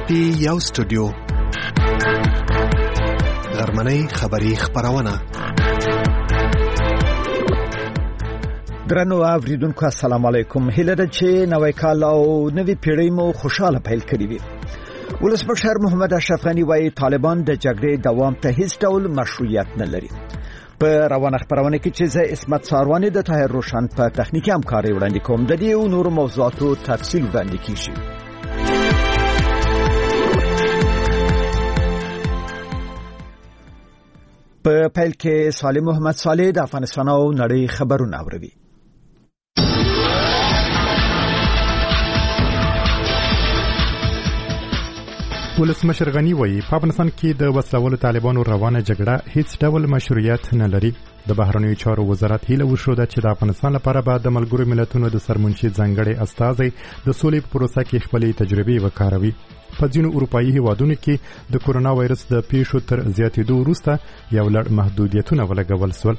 پټي یو سټوډیو غرمنۍ خبری خبرونه. درنو اوریدونکو السلام علیکم. هیله ده چې نوې کال او نوې پیړۍ مو خوشاله پیل کړي وي. ولسمشر محمد اشرف غنی وايي طالبان د جګړې دوام ته هیڅ ډول مشروعیت نه لري. په روانه خبرونه کې چې زه اسمت ساروانی د طاهر روشن په تخنیکی همکاري وړاندې کوم. د دې او نور موضوعاتو تفصیل وړاندې کیږي. په پیل کې صالح محمد صالح د افغانستان او نړۍ خبرونه اوري. ولسمشر غنی وایي په افغانستان کې د وسلوالو طالبانو روانه جګړه هیڅ ډول مشروعیت نه لري. د بهرنیو چارو وزارت هیله وشوده چې د افغانستان لپاره به د ملګرو ملتونو د سرمنشي ځانګړي استازي د سولې په پروسه کې خپلې تجربې وکاروي. په ځینو اروپایي هیوادونو کې د کورونا وایرس د پیښو تر زیاتېدو وروسته یو لړ محدودیتونه ولګول شول.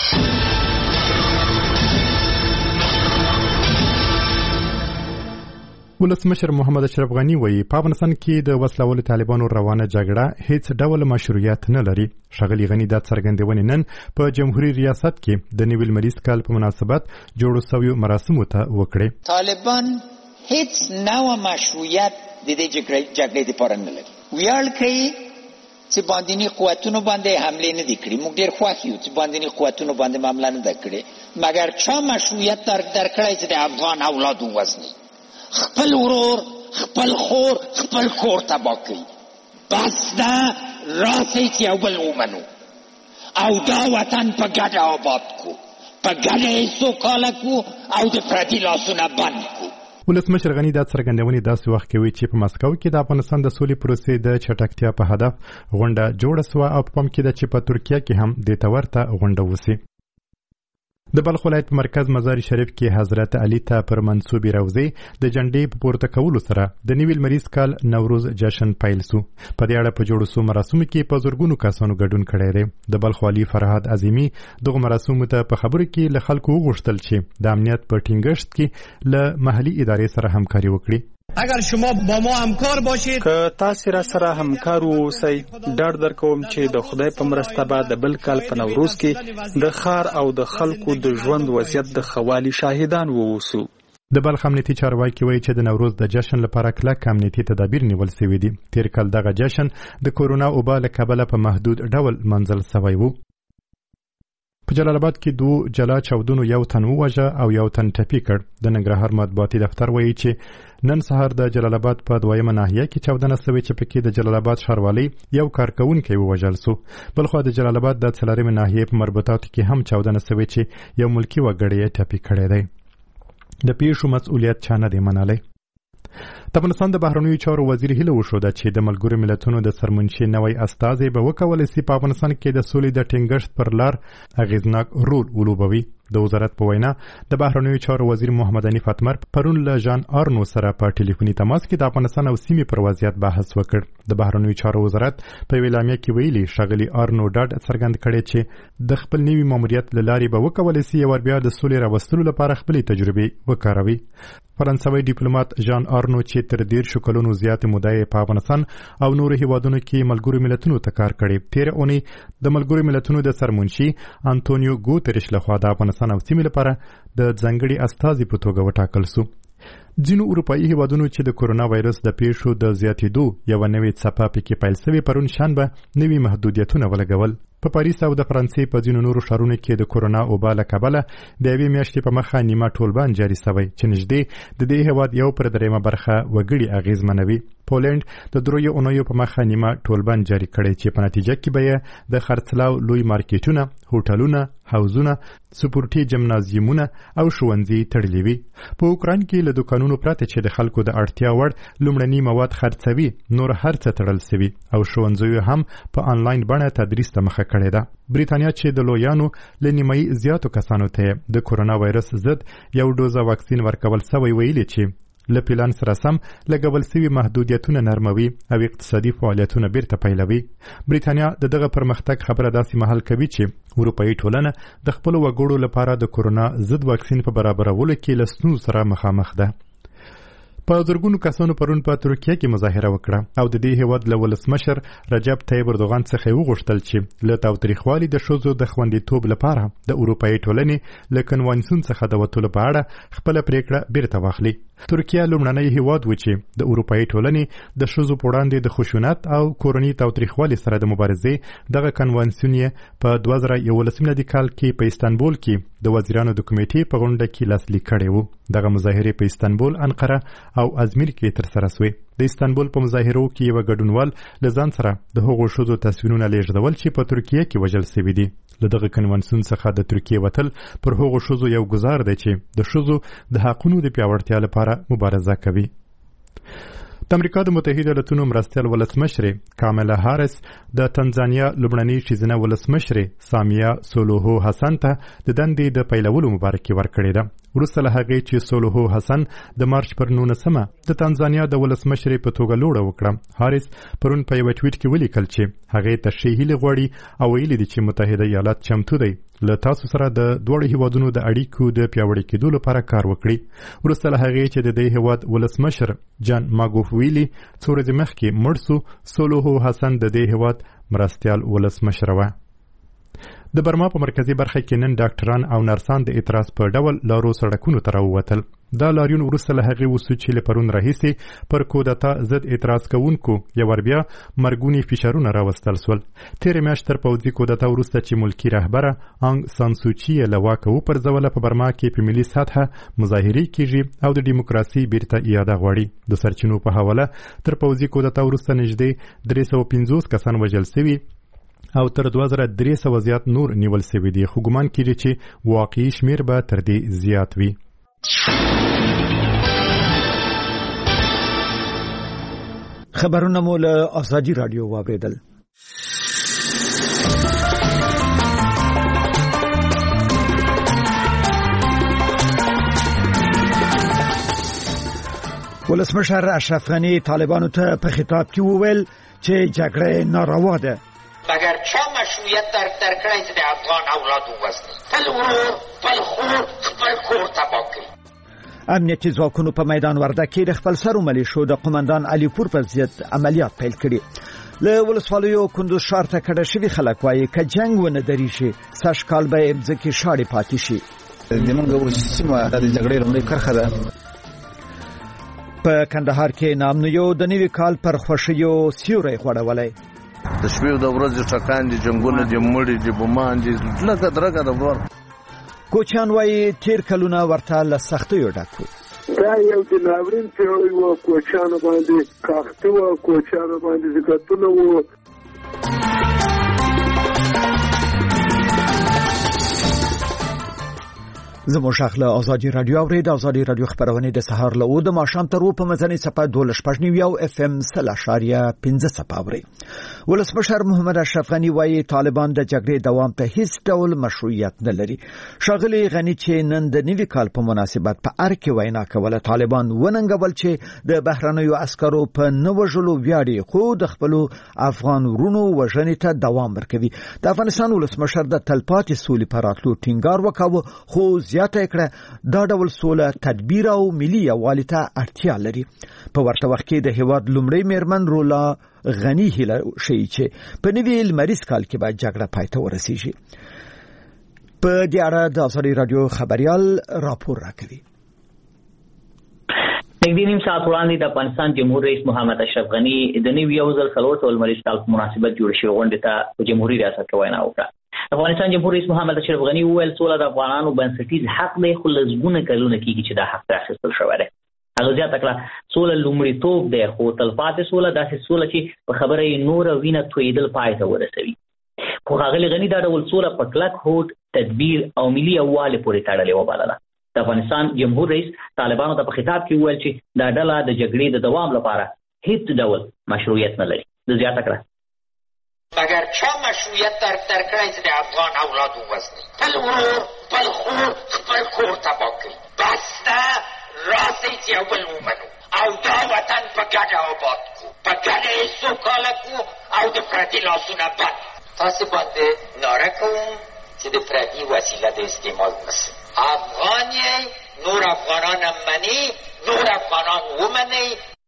ولسمشر محمد اشرف غنی وایي په افغانستان کې د وسلوالو طالبانو روانه جګړه هیڅ ډول مشروعیت نه لري. ښاغلي غنی دا څرګندونې نن په جمهوریت ریاست کې د نوي لمریز کال په مناسبت جوړو شویو مراسمو ته وکړې. طالبان هیڅ نوع مشروعیت د دې جګړې لپاره نه لري. ویاړ کوي چې باندې قوتونو باندې حمله نه دي کړې. موږ ډېر خوښ یو چې باندې قوتونو باندې حمله نه ده کړې، مګر چا مشروعیت درکړی چې د افغان اولاد ووژني، خپل ورور، خپل خور، خپل کور تباه کوي. بس ده راسئ چې یو بل ومنو او دا وطن په ګډه آباد کو، په ګډه یې سوکاله کو او د پردي لاسونه بند کو. ولسمشر غنی دا څرګندونې داسې وخت کوي چې په مسکو کې د افغانستان د سولې پروسې د چټکتیا په هدف غونډه جوړه سوه او په پام کې ده چې په ترکیه کې هم دې ته ورته غونډه وسي. د بلخ ولایت په مرکز مزار شریف کې حضرت علي ته پر منسوبې روضې د جنډې په پورته کولو سره د نوي لمریز کال نوروز جشن پیل سو. په دې اړه په جوړو سو مراسمو کې په زرګونو کسانو ګډون کړی دی. د بلخ والي فرهاد عظیمي دغه مراسمو ته په خبرو کې له خلکو وغوښتل چې د امنیت په ټینګښت کې له محلي ادارې سره همکاري وکړي. اگر شما با ما همکار باشید که تاسو را سره همکار اوسئ، ډاډ درکوم چې د خدای په مرسته به د بل کال په نوروز کې د ښار او د خلکو د ژوند وضعیت د ښه والي شاهدان واوسو. د بلخ امنیتي چارواکي وایي چې د نوروز د جشن لپاره کلک امنیتي تدابیر نیول شوي دي. تیر کال دغه جشن د کورونا وبا له کبله په محدود ډول منځل شوی و. په جلال آباد کې 2 جلا چاودنو یو تن ووژه او یو تن ټپي کړ. د ننګرهار مطبوعاتي دفتر وایي چې نن سهار د جلال آباد په 2مه ناحیه کې چاودنه شوې چې پکې د جلال آباد ښاروالۍ یو کارکونکی ووژل شو. بلخو د جلال آباد د 4مه ناحیه په مربوطاتو کې هم چاودنه شوې چې یو ملکی وګړی یې ټپي کړی دی. د پیښو مسؤلیت چا نه دی منلی. د افغانستان د بهرنیو چارو وزیر هیله وشوده چې د ملګرو ملتونو د سرمنشي نوی استازی به وکولای شي په افغانستان کې د سولې د ټینګښت پر لار اغیزناک رول ولوبوي. د وزارت په وینا د بهرنیو چارو وزیر محمد حنیف اتمر پرون له ژان آرنو سره په ټلیفوني تماس کې د افغانستان او سیمې پر وضعیت بحث وکړ. د بهرنیو چارو وزارت په اعلامیه کې ویلي ښاغلي آرنو ډاډ څرګند کړی چې د خپل نوي ماموریت له لارې به وکولای شي یو بیا د سولې راوستلو لپاره خپلې تجربې وکاروي. فرانسوي ډیپلوماټ ژان آرنو چې تر 10 کلونو زیات موده په افغانستان او نورو هیوادونو کې ملګرو ملتونو ته کار کړی، تیر اونۍ د ملګرو ملتونو د سرمنشي انټونیو ګوتریش لخوا د افغانستان او سیمې لپاره د ځانګړي استازي په توګه وټاکل شو. ځینو اروپایي هیوادونو چې د کورونا وایرس د پیښو د زیاتېدو یو نوې څپه پکې پیل شوې پرون شنبه نوي محدودیتونه ولګول. په پاریس او د فرانسې په ځینو نورو ښارونو کې د کورونا وبا له کبله د یوې میاشتې په مخه نیمه ټولبند جاري شوی چې نږدې د دې هیواد یو پر 3مه برخه وګړي اغیزمنوي. پولند د 3 اونیو په مخه نیمه ټولبند جاري کړی چې په نتیجه کې به د خرڅلاو لوی مارکیټونه، هوټلونه، حوزونه، سپورټي جمنازیومونه او ښوونځي تړلي وي. په اوکراین کې له دوکانونو پرته چې د خلکو د اړتیا وړ لومړني مواد خرڅوي نور هر څه تړل شوي او ښوونځیو هم په آنلاین بڼه تدریس ته مخه کړې ده. بریتانیا چې د لویانو له نیمایي زیاتو کسانو ته د کورونا وایرس ضد یو ډوزه واکسین ورکول شوی ویلي چې له پلان سره سم لګول شوي محدودیتونه نرموي او اقتصادي فعالیتونه بیرته پیلوي. بریتانیا د دغه پرمختګ خبره داسې مهال کوي چې اروپایي ټولنه د خپل وګړو لپاره د کورونا ضد واکسین په برابرولو کې له ستونزو سره مخامخ ده. په زرګونو کسانو پرون په ترکیه کې مظاهره وکړه او د دې هیواد له ولسمشر رجب طیب اردوغان څخه وغوښتل چې له تاوتریخوالي د ښځو د خوندیتوب لپاره د اروپایي ټولنې له کنوانسیون څخه د وتلو په اړه خپله پریکړه بیرته واخلي. ترکیه لومړنی هیواد و چې د اروپایي ټولنې د ښځو په وړاندې د خشونت او کورني تاوتریخوالي سره د مبارزې دغه کنوانسیون یې په 2011 میلادي کال کې په استانبول کې د وزیرانو د کمیټې په غونډه کې لاسلیک کړی و. دغه مظاهرې په استانبول، انقره او ازمیر کې ترسره شوې. د استانبول په مظاهرو کې یو ګډونوال له ځان سره د هغو ښځو تصویرونه لیږدول چې په ترکیه کې وژل شوي دي. له دغه کنوانسیون څخه د ترکیه وتل پر هغو ښځو یو ګزار دی چې د ښځو د حقونو د پیاوړتیا لپاره مبارزه کوي. د امریکا د متحده ایالاتونو مرستیال ولسمشرې کاملا هاریس د تنزانیا لومړنۍ ښځینه ولسمشرې سامیه سولوهو حسن ته د دندې د پیلولو مبارکي ورکړې ده. وروسته له هغې چې سولوهو حسن د مارچ پر 19 د تنزانیا د ولسمشرې په توګه لوړه وکړه. هاریس پرون په یو ټویټ کې ولیکل چې هغې ته ښې هیلې غواړي او ویلي دي چې متحده ایالات چمتو دی له تاسو سره د دوړو هیوادونو د اړیکو د پیاوړي کېدو لپاره کار وکړي. وروسته له هغې چې د دې هیواد ولسمشر جان ماګوف ویلي څو ورځې مخکې مړ سو، سولوهو حسن د دې هیواد مرستیال ولسمشره وه. د برما په مرکزی برخه کې نن ډاکټران او نرسان د اعتراض په ډول لارو سړکونو ته راووتل. دا لاریون وروسته له هغې وسو چې له پرون راهیسې پر کودتا ضد اعتراض کوونکو یو ور بیا مرګوني فشارونه راوستل سول. تېرې میاشت تر پوځي کودتا وروسته چې ملکي رهبره انګ سان سوچي له واکه وپرځوله په برما کې په ملي سطحه مظاهرې کیږي او د ډیموکراسي بیرته اعاده غواړي. د سرچینو په حواله تر پوځي کودتا وروسته نږدې 350 کسان وژل شوي او تر 2300 زیات نور نیول شوي دي، خو ګمان کیږي چې واقعي شمیر به تر دې زیات وي. خبرونه مو له آزادي رادیو واوریدل. ولسمشر اشرف غنی طالبانو ته په خطاب کې وویل چې جګړه ناروا ده. اگر چا مشروعیت در کړی چې د افغان اولاد ووژني، خپل ورور، خپل خور، خپل کور تباه کړي. امنیتي ځواکونو په میدان ورده کې د خپل سرو ملیشو د قومندان علي پور پر ضد عملیات پیل کړي. له ولسوالیو کندوز ښار ته کډه شوي خلک وایي که جنګ ونه درېږي سږ کال به یې مځکې شاړې پاتې شي. زموږ ولسي سیمه د جګړې لومړۍ کرښه ده. په کندهار کې نامنیو د نوي کال پر خوښیو سیوری غوړولی. د شپې د ورځې ټکان دي، جنګونه دي، مړي دي، بمان دي، لکه درګه د ور. کوچیان وایي تیر کلونه ورته له سختیو ډک وو. دا یو د ناورین پیړۍ وه، کوچیانو باندې کاختي وه، کوچیانو باندې زکاتونه وو. زموږ غږ له آزادي رادیو اورید. آزادي رادیو خبرونه د سهار له 9 د ماښام تر 2 په مزنی صفه 12.9 اف ام 0.5 اوري. ولسمشر محمد اشرف غنی وایي طالبان د جګړې دوام ته هیڅ ډول مشروعیت نه لري. ښاغلي غنی چې نن د نوي کال په مناسبت په ار کې وینا کوله، طالبان وننګول چې د بهرنیو عسکرو په نه وژلو ویاړي، خو د خپل افغان ورونو وژنې ته دوام ورکوي. د افغانستان ولسمشر د تلپاتې سولې پر راتلو ټینګار وکاوه، خو زیاته کړه دا ډول سوله تدبیر او ملي یووالي ته اړتیا لري. په ورته وخت کې د هیواد لومړی میرمن رولا غنی هیله شي چې په نوي لمریز کال کې به جګړه پای ته ورسیږي. په دې اړه د آزادي رادیو خبريال راپور راکوي. نږدې نیم ساعت وړاندې د افغانستان جمهور رئیس محمد اشرف غنی د نوي 2024 لمریز کال په مناسبت جوړ شوې غونډې ته په جمهوریت ریاست کې وینا وکړه. افغانستان جمهور رئیس محمد اشرف غنی وویل سوله د افغانانو بنسټیز حق دی، خو لږونه کلونه کېږي چې دا حق اخیستل شوی دی. هغه زیاته کړه سوله لومړیتوب دی، خو تلپاتې سوله داسې سوله چې په خبره یې نوره وینه تویېدل پای ته ورسوي. خو ښاغلي غني دا ډول سوله په کلک هوډ، تدبیر او ملي یووالي پورې تړلې وبلله. د افغانستان جمهور رئیس طالبانو ته په خطاب کې وویل چې دا ډله د جګړې د دوام لپاره هیڅ ډول مشروعیت نه لري. د زیاته کړه اگر چا مشروعیت در کړی چې د افغان اولاد ووژني، خپل ورور، خپل خور، خپل کور تباه کړي، بس ده راسئ چې یو بل ومنو او دا وطن په ګډه آباد کړو، په ګډه یې سوکاله کړو او د پردي لاسونه بند. تاسې باندې ناره کوم چې د پردي وسیله د استعمال نشي. افغان یې، نور افغانان هم مني، نور افغانان ومني.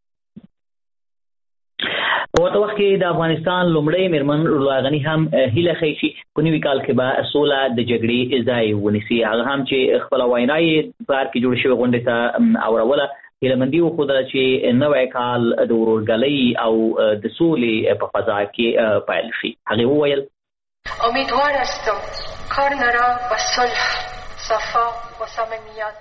په ورته وخت کې د افغانستان لومړی میرمن رولا غني هم هیله ښیي چې په نوي کال کې به سوله د جګړې ځای ونیسي. هغه هم چې خپله وینا یې بهر کې جوړه شوې غونډې ته اوروله هیلهمندي وښودله چې نوی کال د ورورګلۍ او د سولې په فضا کې پیل شي. هغې وویل امیدوار هستم کارنا را با صلح، صفا و صمیمیت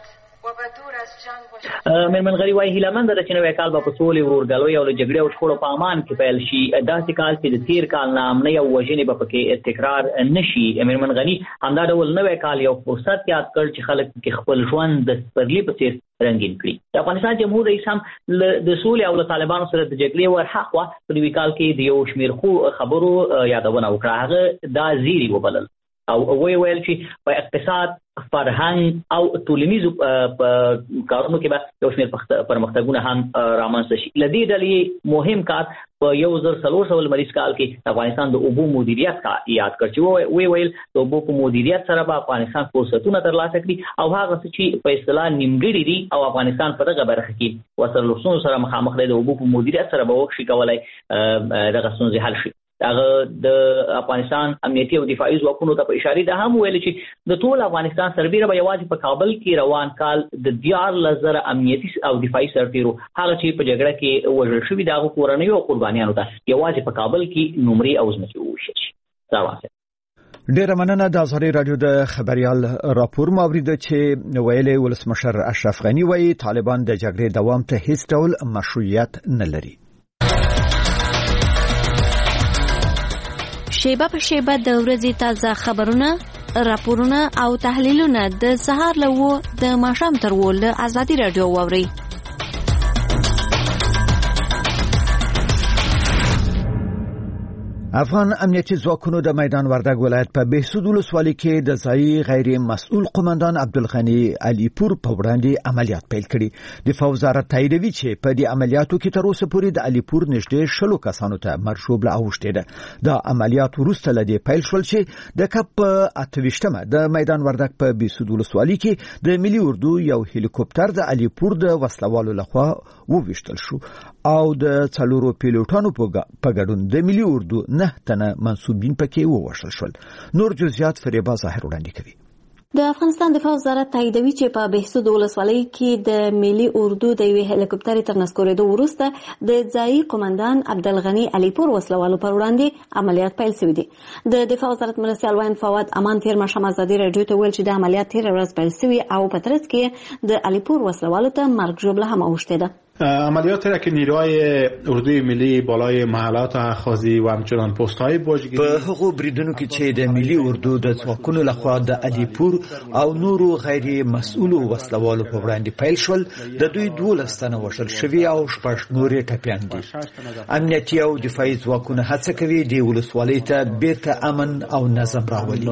میرمن غني وايي هیلهمند ده چې نوی کال به په سولې، ورورګلوۍ او له جګړې او شخړو په امان کې پیل شي. داسې کال چې د تیر کال نه امنۍ او وژنې به پکې تکرار نه شي. میرمن غني همدا ډول نوی کال یو فرصت یاد کړ چې خلک پکې خپل ژوند د سپرلي په څېر رنګین کړي. د افغانستان جمهور رئیس هم د سولې او له طالبانو سره د جګړې ورهاخوا په نوي کال کې د یو شمېر خبرو یادونه وکړه. هغه دا زیری وبلل او ویل چې په اقتصاد، فرهنګ او ټولنیزو کارونو کې به یو شمېر پرمختګونه هم رامنځته شي. له دې ډلې مهم کار په 1400 لمریز کال کې افغانستان د اوبو مدیریت کا یاد کړ چې ویل د اوبو په مدیریت سره به افغانستان فرصتونه ترلاسه کړي او هغه څه چې په اصطلاح نیمګړي دي او افغانستان په دغه برخه کې ورسره لوستونو سره مخامخ دی، د اوبو په مدیریت سره به وشي کولای دغه ستونزې حل شي. هغه د افغانستان امنیتي او دفاعي ځواکونو ته په اشاره ده هم ویل چې د ټول افغانستان سربیره به یوازې په کابل کې روان کال د 14,000 امنیتي او دفاعي سرتیرو هغه چې په جګړه کې وژل شوي دغه کورنیو او قربانیانو ته یوازې په کابل کې نومرې او ځمکې وویشل شي. ډیره مننه. د ازهري رادیو د خبريال راپور مورید چې ویلي ولسمشر اشرف غني وایي طالبان د جګړې دوام ته هیڅ ډول مشروعیت نه لري. شیبه په شیبه د ورځې تازه خبرونه، راپورونه او تحلیلونه د سهار له و د ماښام تر و له ازادي رادیو واوري. افغان امنیتي ځواکونو د میدان وردګ ولایت په بهسود ولسوالۍ کې د ځایي غیر مسؤل قومندان عبدالغني علي پور په وړاندې عملیات پیل کړي. دفاع وزارت تاییدوي چې په دې عملیاتو کې تر اوسه پورې د علي پور نږدې 60 کسانو ته مرشوبله اوښتې ده. دا عملیات وروسته له دې پیل شول چې د کپ 28مه د میدان وردګ په بهسود ولسوالۍ کې د ملي اردو یو هلیکوپټر د علي پور د وسلوالو لخوا وویشتل شو او د 4 پیلوټانو په ګډون د ملي اردو 9 تنه منسوبین پکې ووژل شول. نور جزئیات فریبا ظاهر وړاندې کوي. د افغانستان دفاع وزارت تاییدوي چې په بهسود ولسوالۍ کې د ملي اردو د یوې هلیکوپټر تر نسکورېدو وروسته د ځایي قومندان عبدالغني علي پور وسلوالو پر وړاندې عملیات پیل شوي دي. د دفاع وزارت مرستیال وایي فواد امان تیر ماښام ازادي رادیو ته ویل چې د عملیات تیر ورځ پیل شوي او په ترڅ کې د علي پور وسلوالو ته مرګ ژوبله هم اوښتې ده. عملیاتی را که نیروهای اردوی ملی بالای محلات اخاذی و همچنان پست‌های باجگیری په هغو بریدونو کې چې د ملي اردو د ځواکونو لخوا د علي پور او نورو غیر مسؤلو وسلوالو په وړاندې پیل شول، د دوی 12 تنه وژل شوي او 6 نورې ټپیان دي. امنیتي او دفاعي ځواکونه هڅه کوي د ولسوالۍ ته بیرته امن او نظم راولي.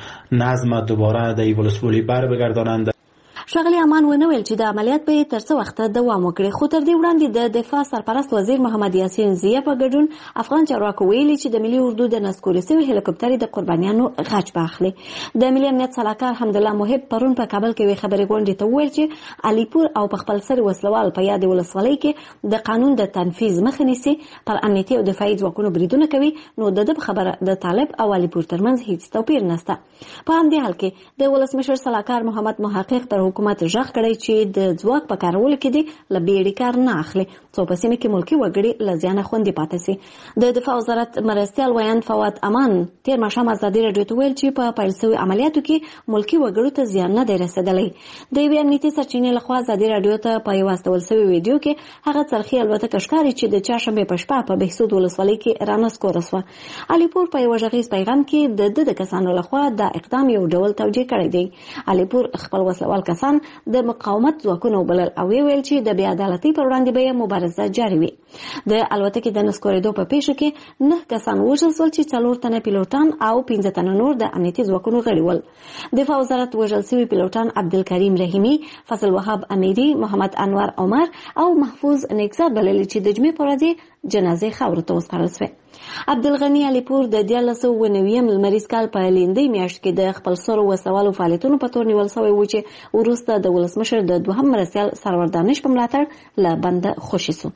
نظم دوباره د ولسوالۍ بر بگردانند. ښاغلي امان ونویل چې د عملیات به تر څه وخت دوام وکړي، خو تر دې وړاندې د دفاع سرپرست وزیر محمد یاسین زیه په ګډون افغان چارواکو ویلي چې د ملي اردو د نسکورې شوي هلیکوپټر د قربانیانو غچ به اخلي. د ملي امنیت سلاکار حمدالله محب پرون په کابل کې وی خبرې غونډې ته وویل چې علي پور او په خپل سر وسلوال په یاد ولسوالۍ کې د قانون د تنفیذ مخه نیسي، پر امنیتي او دفاعي ځواکونو بریدونه کوي، نو د خبره د طالب او علي پور ترمنځ هیڅ توپیر نشته. په همدې حال کې د ولسمشر سلاکار محمد محقق پر حکومت ژغ کړی چې د ځواک په کارولو کې دی له بیړې کار نه اخلي، څو په سیمه کې ملکي وګړي له زیانه خوندي پاتې شي. د دفاع وزارت مرستیال ویان فواد امان تیر ماښام ازادي رادیو ته ویل چې په پیل شوي عملیاتو کې ملکي وګړو ته زیان نه دی رسېدلی. د یوې امنیتي سرچینې لخوا ازادي رادیو ته په یو استول شوي ویډیو کې هغه څرخي الوتکه ښکاري چې د چهارشنبې په شپه په بهسود ولسوالۍ کې رانسکوره شوه. علي پور په یو غږیز پیغام کې د کسانو لخوا دا اقدام یو ډول توجیه کړی دی. علي پور خپل وسلوال کسان د مقاومت ځواکونه وبلل او ویل چې د بې عدالتۍ پر وړاندې به مبارزه جاري وي. د الوتکې د نسکورېدو په پیښه کې 9 کسان وژل شول چې 4 تنه پیلوټان او 15 تنه نور د امنیتي ځواکونو غړي ول. دفاع وزارت وژل شوي پیلوټان عبدالکریم رحیمي، فضل وهاب امیری، محمد انور عمر او محفوظ نیکزاد بلل چې د جمعې په ورځ جنازې خاورو ته وسپارل شوې. عبدالغني علیپور د 1990 لمریز کال په لیندۍ میاشت کې د خپل سرو وسوالو فعالیتونو په تور نیول شوی و چې وروسته د ولسمشر د دوهم مرستیال سرور دانش په ملاتړ له بنده خوشي شو.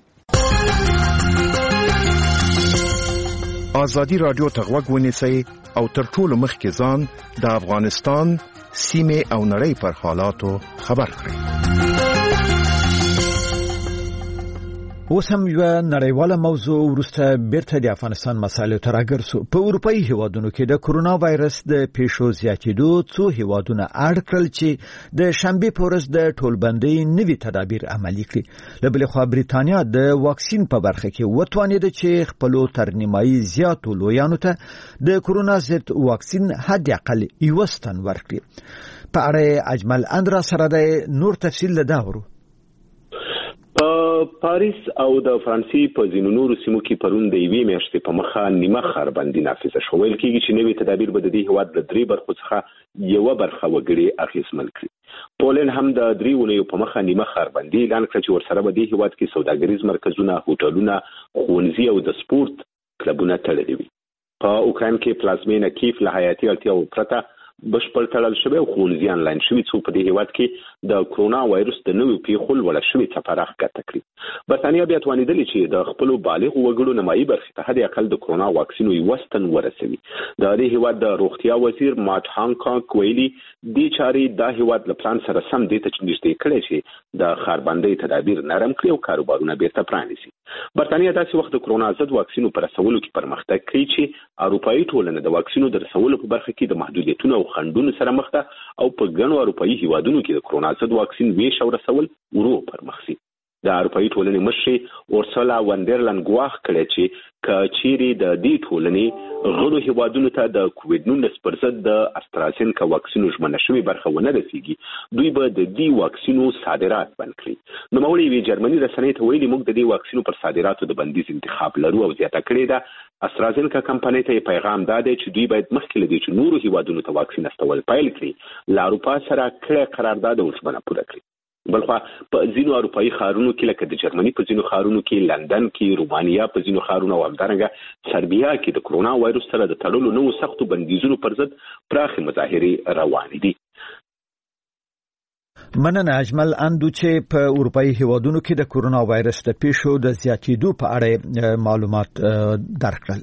ازادي رادیو ته غوږ ونیسئ او تر ټولو مخکې ځان د افغانستان سیمې او نړۍ پر حالاتو خبر کړئ. اوس هم یو نړیواله موضوع وروسته بیرته د افغانستان مسایلو ته راګرځو. په اروپایي هیوادونو کې د کرونا وایرس د پیښو زیاتېدو څو هیوادونه اړ کړل چې د شنبې په ورځ د ټولبندۍ نوي تدابیر عملي کړي. له بلې خوا بریتانیا د واکسین په برخه کې وتوانېده چې خپلو تر نیمایي زیاتو لویانو ته د کرونا ضد واکسین حد اقل 1 تن ورکړي. په اړه اجمل اندرا سره د نور تفصیل لداورو. پاریس او د فرانسې په ځینو نورو سیمو کې پرون د یوې میاشتې په مخه نیمه خربندي نافذه شوه. ویل کېږي چې نوي تدابیر به د دې هیواد د 3 برخو څخه یوه برخه وګړي اغېزمن کړي. پولند هم د 3 اونیو په مخه نیمه خربندي اعلان کړه چې ورسره به دې هیواد کې سوداګریز مرکزونه، هوټلونه، ښوونځي او د سپورت کلبونه تړلي وي. په اوکراین کې پلازمینه کیف له حیاتي اړتیاوو پرته بشپړ تړل شوی او ښوونځي آنلاین شوي څو په دې هیواد کې د کرونا وایرس د نویو پیښو لوړه شوې څپه راښکته کړي. برتانیا بیا توانېدلې چې د خپلو بالغو وګړو نیمایي برخې ته حد اقل د کرونا واکسین 1 تن ورسوي. د دې هیواد د روغتیا وزیر مات هانکاک ویلي دې چارې د هیواد له پلان سره سم دې ته نږدې کړي چې د خاربندۍ تدابیر نرم کړي او کاروبارونه بیرته پرانیسي. برتانیا داسې وخت د کرونا ضد واکسینو پر رسولو کې پرمختګ کوي چې اروپایي ټولنه د واکسینو د رسولو په برخه کې د محدودیتونو او خنډونو سره مخ ده او په ګڼو اروپایي هیوادونو کې د کرونا ضد واکسین ویش او رسول ورو پرمخ شي. د اروپایي ټولنې مشر اورسولا وندرلند ګواښ کړی چې کچيري د دې ټولنې غړو هیوادونو ته د کووډ-19 پر ضد د استرازینکا واکسینو ژمنه شوی برخه ونه رسیږي دوی به د دې واکسینو صادرات بند کړي. نو موري وی جرمني رسنۍ ته ویلي موږ د دې واکسینو پر صادراتو د بندیز انتخاب لرو او زیاته کړې ده. استرازینکا کمپنۍ ته پیغام داده چې دوی باید مخکې لدی چې نورو هیوادونو ته واکسین استول پیل کړي له اروپا سره کړه قرارداد او ژمنه پوره کړي. بلخوا په ځینو اروپایي ښارونو کې لکه د جرمني په ځینو ښارونو کې، لندن کې، رومانیا په ځینو ښارونو او همدارنګه سربیا کې د کرونا وایرس سره د تړلو نوو سختو بندیزونو پر ضد پراخې مظاهرې روانې دي. مننه اجمل اندو چې په اروپایي هیوادونو کې د کرونا وایرس د پیښو د زیاتېدو په اړه معلومات درکړل.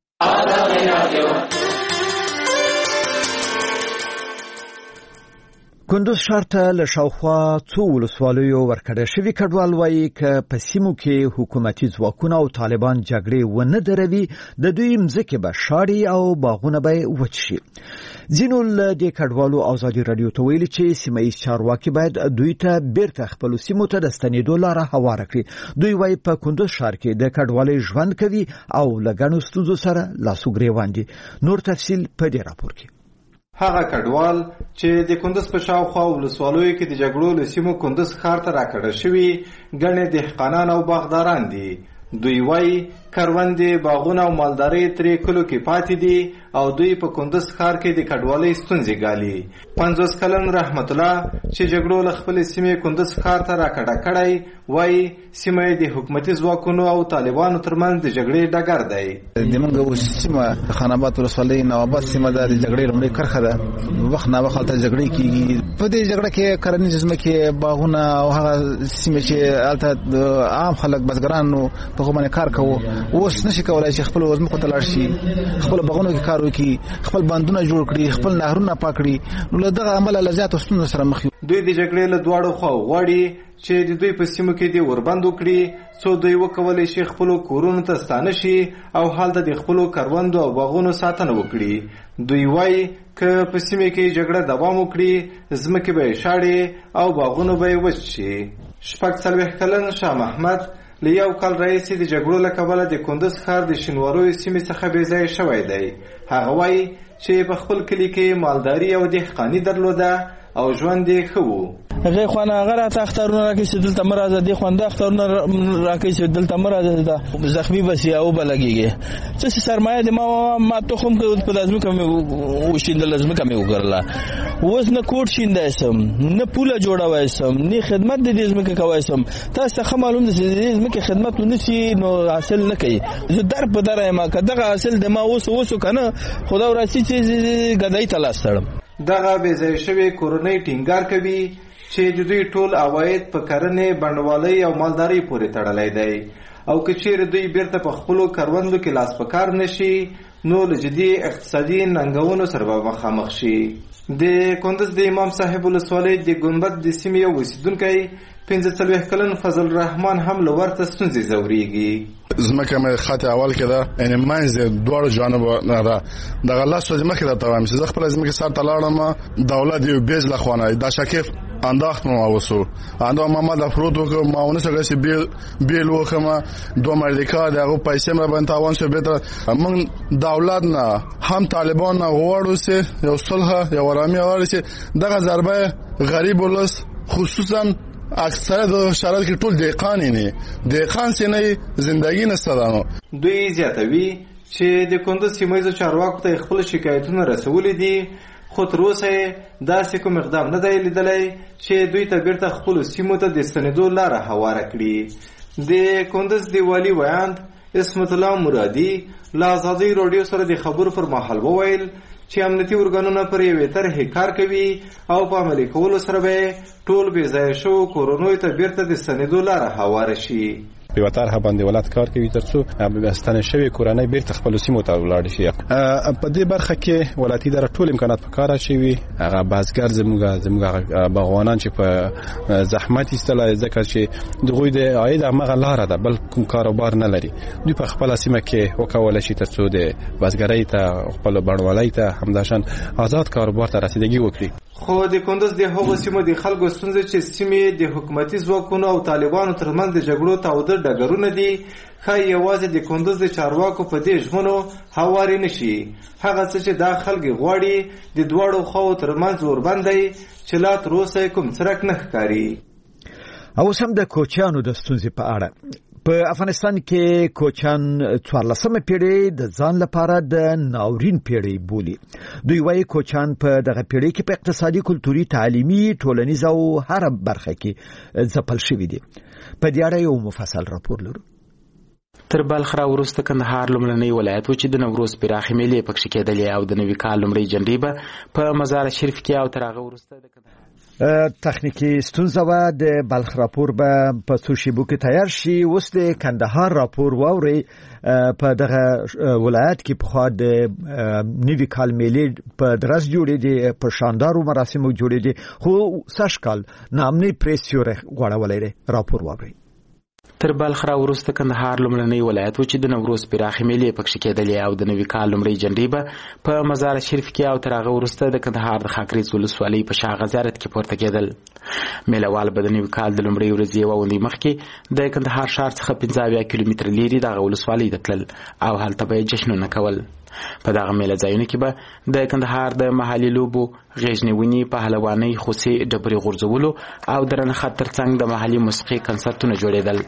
کندوز ښار ته له شاوخوا څو ولسوالیو ورکړل شوي کډوال وایي که په سیمو کې حکومتي ځواکونه او طالبان جګړې ونه دروي د دوی مځکې به شاړي او باغونه به وچ شي. ځینو له دې کډوالو ازادي رادیو ته ویلي چې سیمه ییز چارواکي باید دوی ته بیرته خپلو سیمو ته د ستنېدو لاره هواره کړي. دوی وایي په کندوز ښار کې د کډوالۍ ژوند کوي او له ګڼو ستونزو سره لاس و ګرېوان دي. نور تفصیل په دې راپور کې. هغه کډوال چې د کندوز په شاوخوا ولسوالیو کې د جګړو له سیمو کندوز ښار ته راکړل شوي ګڼې دهقانان او باغداران دي. دوی وایي کروندې، باغونه او مالداري ترې کلو کې پاتې دي او دوی په کندوز ښار کې د کډوالۍ ستونزې ګالي. 50 کلن رحمت الله چې جګړو له خپلې سیمې کندوز ښار ته راکړه کړی وایي سیمه د حکومتي ځواکونو او طالبانو ترمنځ د جګړې ډګر دی. زموږ سیمه خان آباد ولسوالۍ نواباد سیمه د جګړې لومړۍ کرښه ده. وخت نه وخت جګړې کیږي. په دې جګړه کې کرنیز ځمکې، باغونه او هغه سیمه چې الته عام خلک بزګرانو په کومه کار کوي اوس نشي کولای چې خپل وزمو ته لاړ شي، خپل باغونو کې کار وکړي، خپل بندونه جوړ کړي، خپل نهرونه پاک کړي. نو له دغه عمل لزیات ستونزو سره مخ دي. دوی د جګړې له دواړو خوا غواړي چې د دوی په سیمو کې دی وربند وکړي څو دوی وکولای شي خپل کورونو ته ستانه شي او هلته د خپل کروندو او باغونو ساتنه وکړي. دوی وایي که په سیمه کې جګړه دوام وکړي ځمکې به شاړي او باغونه به وچ شي. 40 کلن شاه محمد له یو کال راهیسې د جګړو له کبله د کندوز ښار د شینواروي سیمې څخه بې ځایه شوی دی. هغه وایي چې په خپل کلي کې مالداري او دهقاني درلوده او ژوند یې ښه و. هغه خوانه هغه ته اخترونه راکې دلته مرزه دي خوانده اخترونه راکې دلته مرزه زخمی بسی او بلګيږي چې سرمایه د ما تخم په لازم کوم وشیند لازم کوم وګرلا اوس نه کوټ شیندای سم نه پوله جوړوای سم نه خدمت د دې زمکه کوي سم تاسو ته معلوم دي چې دې زمکه خدمت ونسی نو حاصل نه کوي زه در په در ما کداغه حاصل د ما اوس کنه خدا وراسي چې غدای تلاستړم دغه به ځای شوی کورنۍ ټینګار کوي چې د دوی ټول عواید په کرنې بڼوالۍ او مالدارۍ پورې تړلی دی او که چیرې دوی بیرته په خپلو کروندو کې لاس په کار نشي نو له جدي اقتصادي ننګونو سره به مخامخ شي. د کندز د امام صاحب ولسوالۍ د ګنبد د سیمې یو اوسیدونکی 45 کلن فضل الرحمن هم له ورته ستونزې ځورېږي. زمکه مې خط اول کې ده ان منځ د دوړ جانب نه ده دغه لاس زمکه ده تمام چې خپل زمکه سره تلاړم دولت یو بیز لخوانه دا شکیف انداخت مو اوسو انده محمد افرود وک ماونه سره چې بیل وکما دوه ملکا دغه پیسې مې باندې تاوان شو به من دولت نه هم طالبان نه غواړو چې یو صلح یو آرامي ورسي دغه ضربه غریب ولس خصوصا اکثر د شرایط کې ټول دهقان نه دهقان سینې ژوندۍ نه ستدانو. دوی زیاتوي چې د کندز سیمایي چارواکو ته خپل شکایتونه رسولې دي خو تر اوسه داسې کوم اقدام نه دی لیدلی چې دوی ته بیرته خپل سیمو ته د ستنېدو لاره هواره کړي. د کندز د والي ویاند اسمت الله مرادي له ازادي رادیو سره د خبرو پر مهال وویل چې امنیتي ارګانونه پر یوې طرحې کار کوي او په عملي کولو سره به ټول بې ځایه شوو کورونو ته بیرته د ستنېدو لاره هواره شي. په یو طرح باندې ولادت کار کوي ترڅو ستنې شوی کورنۍ بیرته خپل سیمو ته ولاړ شي. په دې برخه کې ولایتي اداره ټول امکانات په کار شي هغه بازګر زموږ باغوانان چې په زحمت ایستلای ځکه چې دغوی د عاید هغه لاره ده بل کوم کاروبار نه لري دوی په خپل سیمه کې وکول شي ترڅو د بازګرۍ ته خپل بڼوالۍ ته همداشان آزاد کاروبار ته رسیدګي وکړي. خو د کندز د هغو سیمو د خلکو ستونزې چې سیمې د حکومتي ځواکونو او طالبانو ترمنځ د جګړو تاوده ډګرونه دي ښایي یوازې د کندز د چارواکو په دې ژمنو هوارې نشي. هغه څه چې دا خلک غواړي د دواړو خواو ترمنځ اوربند دی چې لا تر اوسه کوم څرک نه ښکاري. اوس هم د کوچیانو د ستونزې په اړه په افغانستان کې کوچیان 14مه پیړۍ د ځان لپاره د ناورین پیړۍ بولي. دوی وايي کوچیان په دغه پیړۍ کې په اقتصادي کلتوري تعلیمي ټولنیز او هر برخه کې ځپل شوي دي. په دې اړه یو مفصل راپور لرو. تر بلخ را وروسته کندهار لومړنی ولایت و چې د نوروز پراخې میلې پکې کېدلې او د نوي کال لومړۍ جنډې به په مزار شریف کې او تر هغه وروسته د تخنیکی ستونزه و د بلخ راپور به په څو شیبو کې تیار شي. اوس د کندهار راپور واوري په دغه ولایت کې په خوا د نوي کال میلې په درس جوړې دي په شاندارو مراسمو جوړې دي خو سشکال نامني پریسیور غواړولې راپور واوري. تر بلخ را وروسته کندهار لومړنی ولایت و چې د نوروز پراخې میلې پکې کېدلې او د نوي کال لومړۍ جنډې به په مزار شریف کې او تر هغه وروسته د کندهار د خاکریز ولسوالۍ په شاغه زیارت کې پورته کېدل. میله به د نوي کال د لومړۍ ورځې یوه اونۍ مخکې د کندهار ښار څخه 15 کیلومتره لرې دغه ولسوالۍ ته تلل او هلته به یې جشنونه کول. په دغه میله ځایونو کې به د کندهار د محلي لوبو غیږنیونې پهلوانۍ خوسي ډبرې غورځولو او درنه خط ترڅنګ د محلي موسیقي کنسرتونه جوړېدل.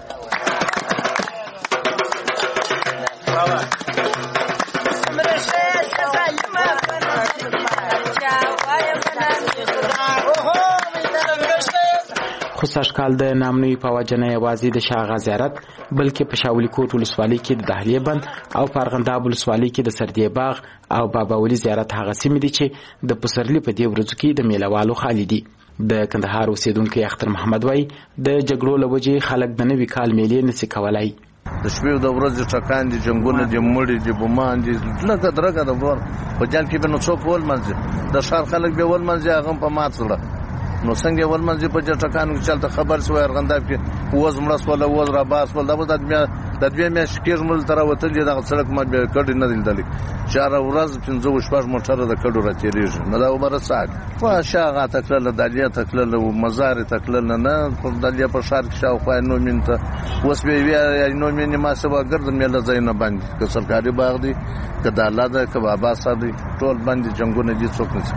خو سږکال د نامنوي په وجه نه یوازې د شاغه زیارت بلکې په شاولي کوټ ولسوالۍ کې د دهلیه بند او په ارغنداب ولسوالۍ کې د سردي باغ او بابا ولی زیارت هغه سیمې دي چې د پسرلي په دې ورځو کې د میلهوالو خالي دي. د کندهار اوسیدونکي اختر محمد وای د جګړو له وجې خلک د نوي کال میلې نشي کولای. د شپې د ورځې ټکان دي جنگونه دي مړي دي بومان دي لکه درګه د ور په جال کې به نو څوک ول منځ د شهر خلک به ول منځ هغه په مات سره نو څنګه ول منځ په جټکانو کې چلته خبر سوې ارغنداب کې وز مړس ولا وز را باس ول د دوی مې شکیر مل تر وتل دي د سړک ما به کډ نه دل چار ورځ 15 شپږ موټر د کډو را تیریږي نه دا عمر ساعت په شاغه تکل د دالیا تکل او مزار تکل نه په دالیا په شهر کې شاوخوا نو منته وس به وی نو مين ما سبا ګرځم مله زینه باندې که سرکاري باغ دي که د الله د کبابا سادي ټول باندې جنگونه دي څوک نه څکل.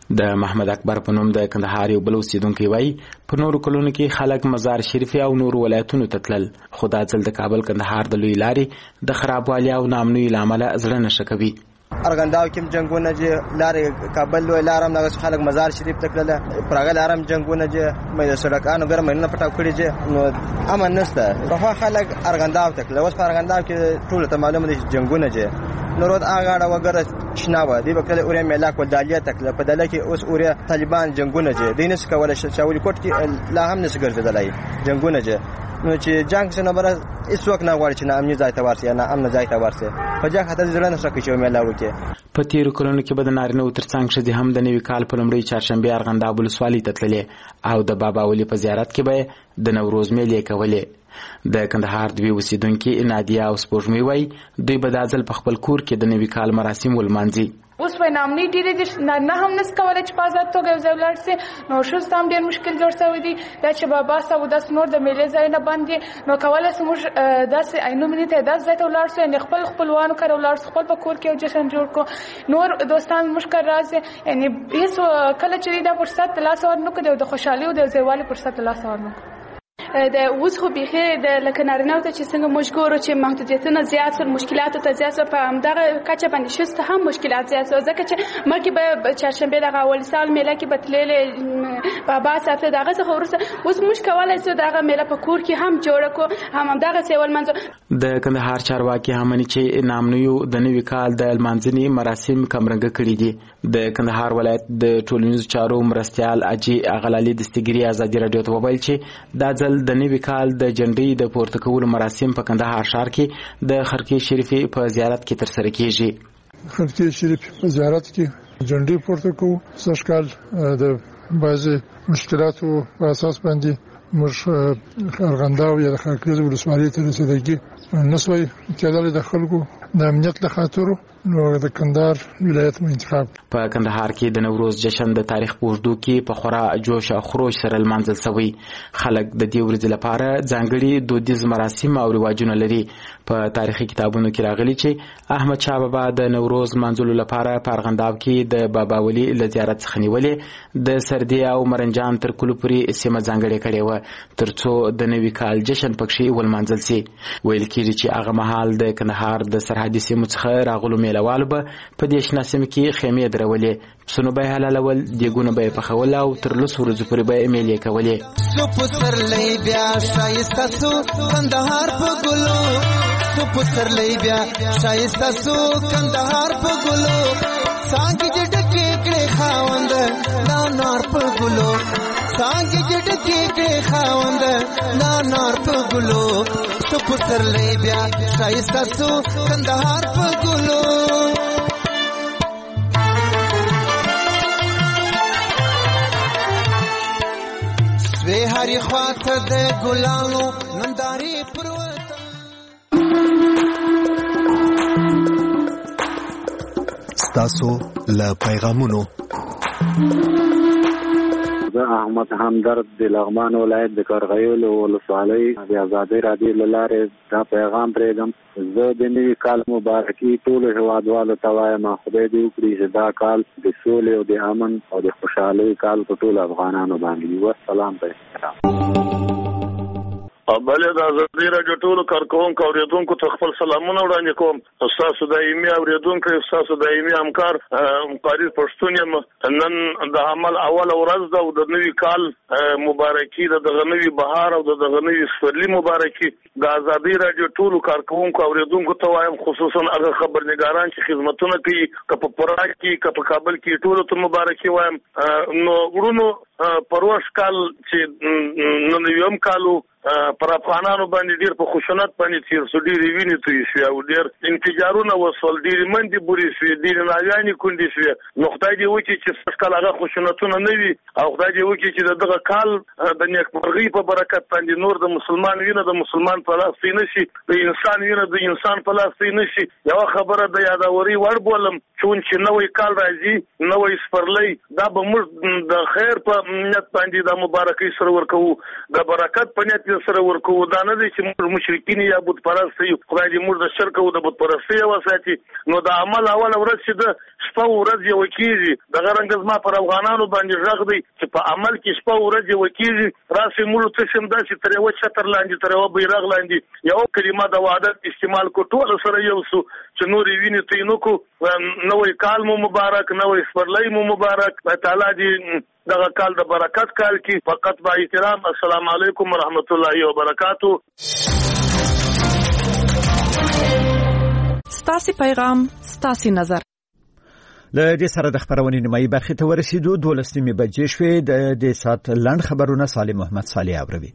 د محمد اکبر په نوم د کندهار یو بل اوسیدونکی وایي په نورو کلونو کې خلک مزار شریف او نورو ولایتونو ته تلل، خو دا ځل د کابل کندهار د لوی لارې د خرابوالي او ناامنۍ له امله زړه نشه کوي. ارغنداو کې جنگونه چې لارې کابل لوی لار هم دغه خلک مزار شریف ته تلل، پراګل لارم جنگونه چې مې سړکانو ګرمه نه پټاو کړی چې نو امن نشته، په خلک ارغنداو ته تلل. اوس په ارغنداو کې ټول ته معلومه دي جنگونه چې نورود اغاړه وګره شناوه دی په کله اوریا ملاک ولدالیا تکله په دله کې اوس اوریا طالبان جنگونه چې دینس کوله شاولي کوټ کې لا هم نس ګرځیدلای جنگونه چې نو چې جنگ څنګه بر هیڅ وخت نه غواړي چې نه امني ځای ته ورسي نه امن ځای ته ورسي په ځکه خاطر ځړنه نشه کوي چې ملا وکي. په تیرو کلونو کې به د نارینه ترڅنګ شدي هم د نوي کال په لومړۍ چهارشنبه ارغنداب ولسوالۍ ته تللې او د بابا ولي په زیارت کې به د نوروز میلې کولې. د کندهار دوی اوسیدونکي نادیا او سپوږمۍ وایي دوی به دا ځل په خپل کور کې د نوي کال مراسم ولمانځي. اوس په نامني ډیره دي نه هم نس کولای چې په آزاد توګه یو ځای ولاړ سي، نو شو ستام ډیر مشکل جوړ شوی دی دا چې بابا ساو داس نور د میلې ځای نه باندې نو کولای سمو داسې عینو منیته داس ځای ته ولاړ سي، نه خپل خپلوانو کړه ولاړ خپل په کور کې یو جشن جوړ کو، نور دوستان مشکل راځي، یعنی هیڅ کله چې دا فرصت لاس ورنو کړي د خوشحالي او د زیوالي فرصت لاس ورنو د اوس خو بيخي د لکه نارینه ته چې څنګه مشګورو چې محدودیتونه زیات سول، مشکلات ته زیات په همدغه کچه باندې شسته هم مشکلات زیات سول، ځکه چې مکه به چهارشنبه دغه اول سال میله کې بتللې بابا صاحب دغه څه ورسره اوس مش کولای سو دغه میله په کور کې هم جوړ کو هم دغه سیول منځ. د کندهار چارواکي همني چې نامنیو د نوي کال د المانځنی مراسم کمرنګ کړی دي. د کندهار ولایت د ټولنیزو چارو مرستيال اجي اغلالي دستګری ازادي رادیو ته وویل چې دا ځل د نوي کال د جنډۍ د پورته کولو مراسم په کندهار ښار کې د خرقې شریفي په زیارت کې ترسره کیږي. خرقې شریفي په زیارت کې جنډۍ پورته کوو. سږکال د بعضي مشکلاتو په اساس باندې موږ ارغنداو یا د خرقې ولسوالۍ ته رسیدګي نسوي کېدل د خلکو د امنیت له خاطر نو د کندهار ولایت مو انتخاب. په کندهار کې د نوروز جشن د تاریخ په اوږدو کې په خورا جوش او خروش سره لمانځل شوی. خلک د دې ورځې لپاره ځانګړي دودیز مراسم او رواجونه لري. په تاریخي کتابونو کې راغلي چې احمد شاه بابا د نوروز منځلو لپاره په ارغنداب کې د بابا ولي له زیارت څخه نیولې د سردي او مرنجان تر کلو پورې سیمه ځانګړې کړې و ترڅو د نوي کال جشن پکې ولمانځل شي. ویل کېږي چې هغه مهال د کندهار د سرحدي سیمو څخه راغلو میلوالو به په دې شنه سیمه کې خیمې درولې، پسونه به حلالول، دیګونه به پخول او تر لسو ورځو پورې به میلې کولې. سو پسرلی بیا شایسته سو کندهار په ګلو، سو پسرلی بیا شایسته سو کندهار په ګلو، څنګه چې ډکې کړې خاوند لا نار په ګلو، څنګه چې ډکې کړې خاوند لا نار په ګلو، سو پسرلی بیا شایسته سو کندهار په ګلو. سوی هری خواته د ګلانو ننداري پروت ستاسو له پیغامونو. زه احمد همدرد د لغمان ولایت د قرغیو ولسوالۍ د ازادۍ رادیو له لارې دا پیغام پرېږدم. زه د نوي کال مبارکي ټولو هیوادوالو ته وایم خدای دې وکړي چې دا کال د سولې او د امن او د خوشحالۍ کال په ټولو افغانانو باندې. والسلام علیکم. بلې د ازادۍ راډیو ټولو کارکوونکو اورېدونکو ته خپل سلامونه وړاندې کوم. ستاسو دایمي اورېدونکی ستاسو دایمي همکار قاری پښتون یم. نن د عمل اوله ورځ ده او د نوي کال مبارکي د دغه نوي بهار او د دغه نوي سپرلي مبارکي د ازادۍ راډیو ټولو کارکوونکو اورېدونکو ته وایم، خصوصا هغه خبرنګاران چې خدمتونه کوي که په پراګ کې که په کابل کې ټولو ته مبارکي وایم. نو وروڼو پروش کال چې نن یوم کالو پر افغانانو باندې ډیر په خشونت باندې تیر سو، ډیر ویني توی شو او ډیر انفجارونه وصل، ډیر منډي بوري شو، ډیر ناویاني کندي شو. نو خدای دې وکړي چې څکل هغه خشونتونه نه وي او خدای دې وکړي چې دغه کال د نیکمرغۍ په برکت باندې نور د مسلمان وینه د مسلمان په لاس کې نشي، د انسان وینه د انسان په لاس کې نشي. یو خبره د یادوري ور بولم چې نوې کال راځي، نوې سپرلۍ، دا به موږ د خیر په نیت باندې د مبارکۍ سره ورکوو، د برکت په نیت دې سره ورکو دا نه دي چې موږ مشرکین یا بت پرست یو خدای دې موږ د شرک او د بت پرستی وساتي نو د عمل اول ورځ چې د شپه ورځ یو کیږي د غرنګ زما پر افغانانو باندې ژغ دی چې په عمل کې شپه ورځ یو کیږي راسي موږ ته سم داسې تر یو چتر لاندې تر یو بیرغ لاندې یو کلمه د وعدت استعمال کو ټول سره یو سو چې نور ویني تینو کو نوې کال مو مبارک نوې سپرلۍ مو مبارک تعالی دې دغه کال د برکت کال کې فقط با احترام السلام علیکم ورحمت الله وبرکاتہ. ستاسو پیغام ستاسو نظر. له دې سره د خبرونې نیمایي برخې ته ورسېدو 12 بجې شوې د دې سات لنډ خبرونه صالح محمد صالح اوروي.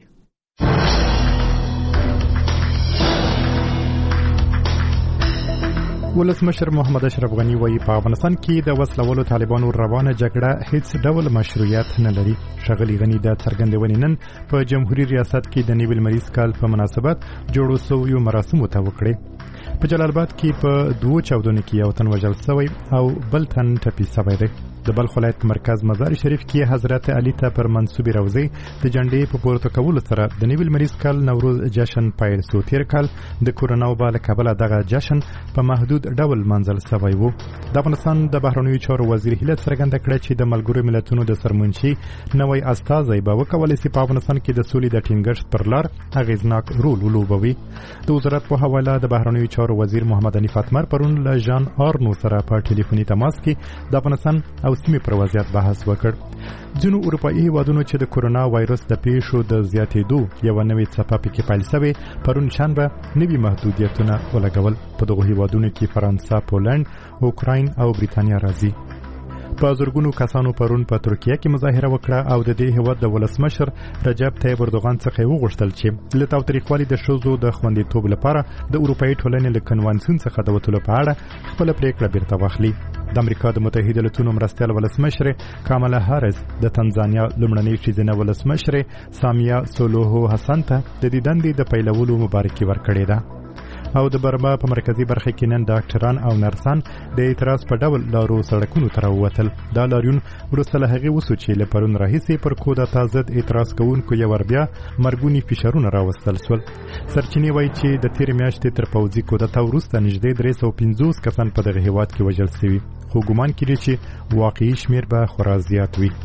ولسمشر محمد اشرف غنی وایي په افغانستان کې د وسلوالو طالبانو روانه جګړه هیڅ ډول مشروعیت نه لري. ښاغلي غنی د څرګندونې نن په جمهوریت ریاست کې د نوي لمریز کال په مناسبت جوړو شویو مراسمو ته وکړې. په جلال آباد کې په 2 چاودنو کې یو تن وژل شوی او بل تن ټپي شوی دی. د بلخ ولایت مرکز مزار شریف کې حضرت علي ته پر منسوبې روضې د جنډې په پورته کولو سره د نوي لمریز کال نوروز جشن پیل شو. تیر کال د کورونا وبا له کبله دغه جشن په محدود ډول منځل شوی و. د افغانستان د بهرنیو چارو وزیر هیله څرګنده کړه چې د ملګرو ملتونو د سرمنشي نوی استازی به وکولای شي په افغانستان کې د سولې د ټینګښت پر لار اغیزناک رول ولوبوي. د وزارت په حواله د بهرنیو چارو وزیر محمد حنیف اتمر پرون له جان آرنو سره په ټلیفوني تماس کې د افغانستان او سیمې پر وضعیت بحث وکړ. ځینو اروپایي هیوادونو چې د کورونا وایرس د پیښو د زیاتېدو یو نوې څپه پکې پیل شوې پرون شنبه نوي محدودیتونه ولګول. په دغو هیوادونو کې فرانسه، پولند، اوکراین او بریتانیا راځي. په زرګونو کسانو پرون په ترکیه کې مظاهره وکړه او د دې هیواد د ولسمشر رجب طیب اردوغان څخه وغوښتل چې له تاوتریخوالي د ښځو د خوندیتوب لپاره د اروپایي ټولنې له کنوانسیون څخه د وتلو په اړه خپله پریکړه بیرته واخلي. د امریکا د متحده ایالاتونو مرستیال ولسمشر کامالا هاریس د تنزانیا لومړنۍ ښځینه ولسمشر سامیا سولوهو حسن ته د دې دندې د پیلولو مبارکي ورکړې ده. او د برما په مرکزی برخه کې نن ډاکټران او نرسان د اعتراض په ډول لارو سړکونو ته راووتل. دا لاریون وروسته له هغې وسو چې له پرون راهیسې پر کودتا ضد اعتراض کوونکو یو ور بیا مرګوني فشارونه راوستل سول. سرچینې وایي چې د تېرې میاشتې تر پوځي کودتا وروسته نږدې 350 کسان په دغه هیواد کې وژل شوي، خو ګومان کېږي چې واقعي شمیر به خورا زیات وي.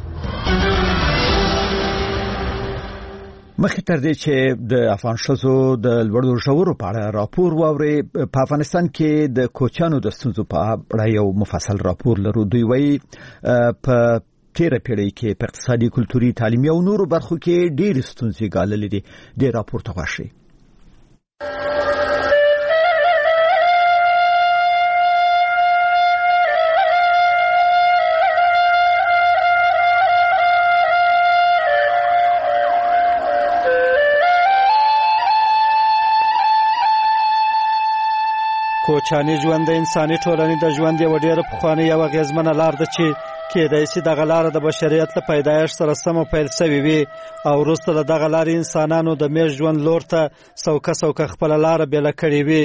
مخکې تر دې چې د افغان ښځو د لوړو ژورو په اړه راپور واوري، په افغانستان کې د کوچیانو د ستونزو په اړه یو مفصل راپور لرو. دوی وایي په تیره پیړۍ کې په اقتصادي، کلتوري، تعلیمي او نورو برخو کې ډېرې ستونزې ګاللې دي. دې راپور ته غواړي کوچاني ژوند د انساني ټولنې د ژوند یوه ډېره پخوانۍ او اغېزمنه لار ده چې کېدای شي دغه لاره د بشریت له پیدایښت سره سمه پیل شوې وي او وروسته له دغه لارې انسانانو د میشت ژوند لور ته سوکه سوکه خپله لاره بېله کړې وي.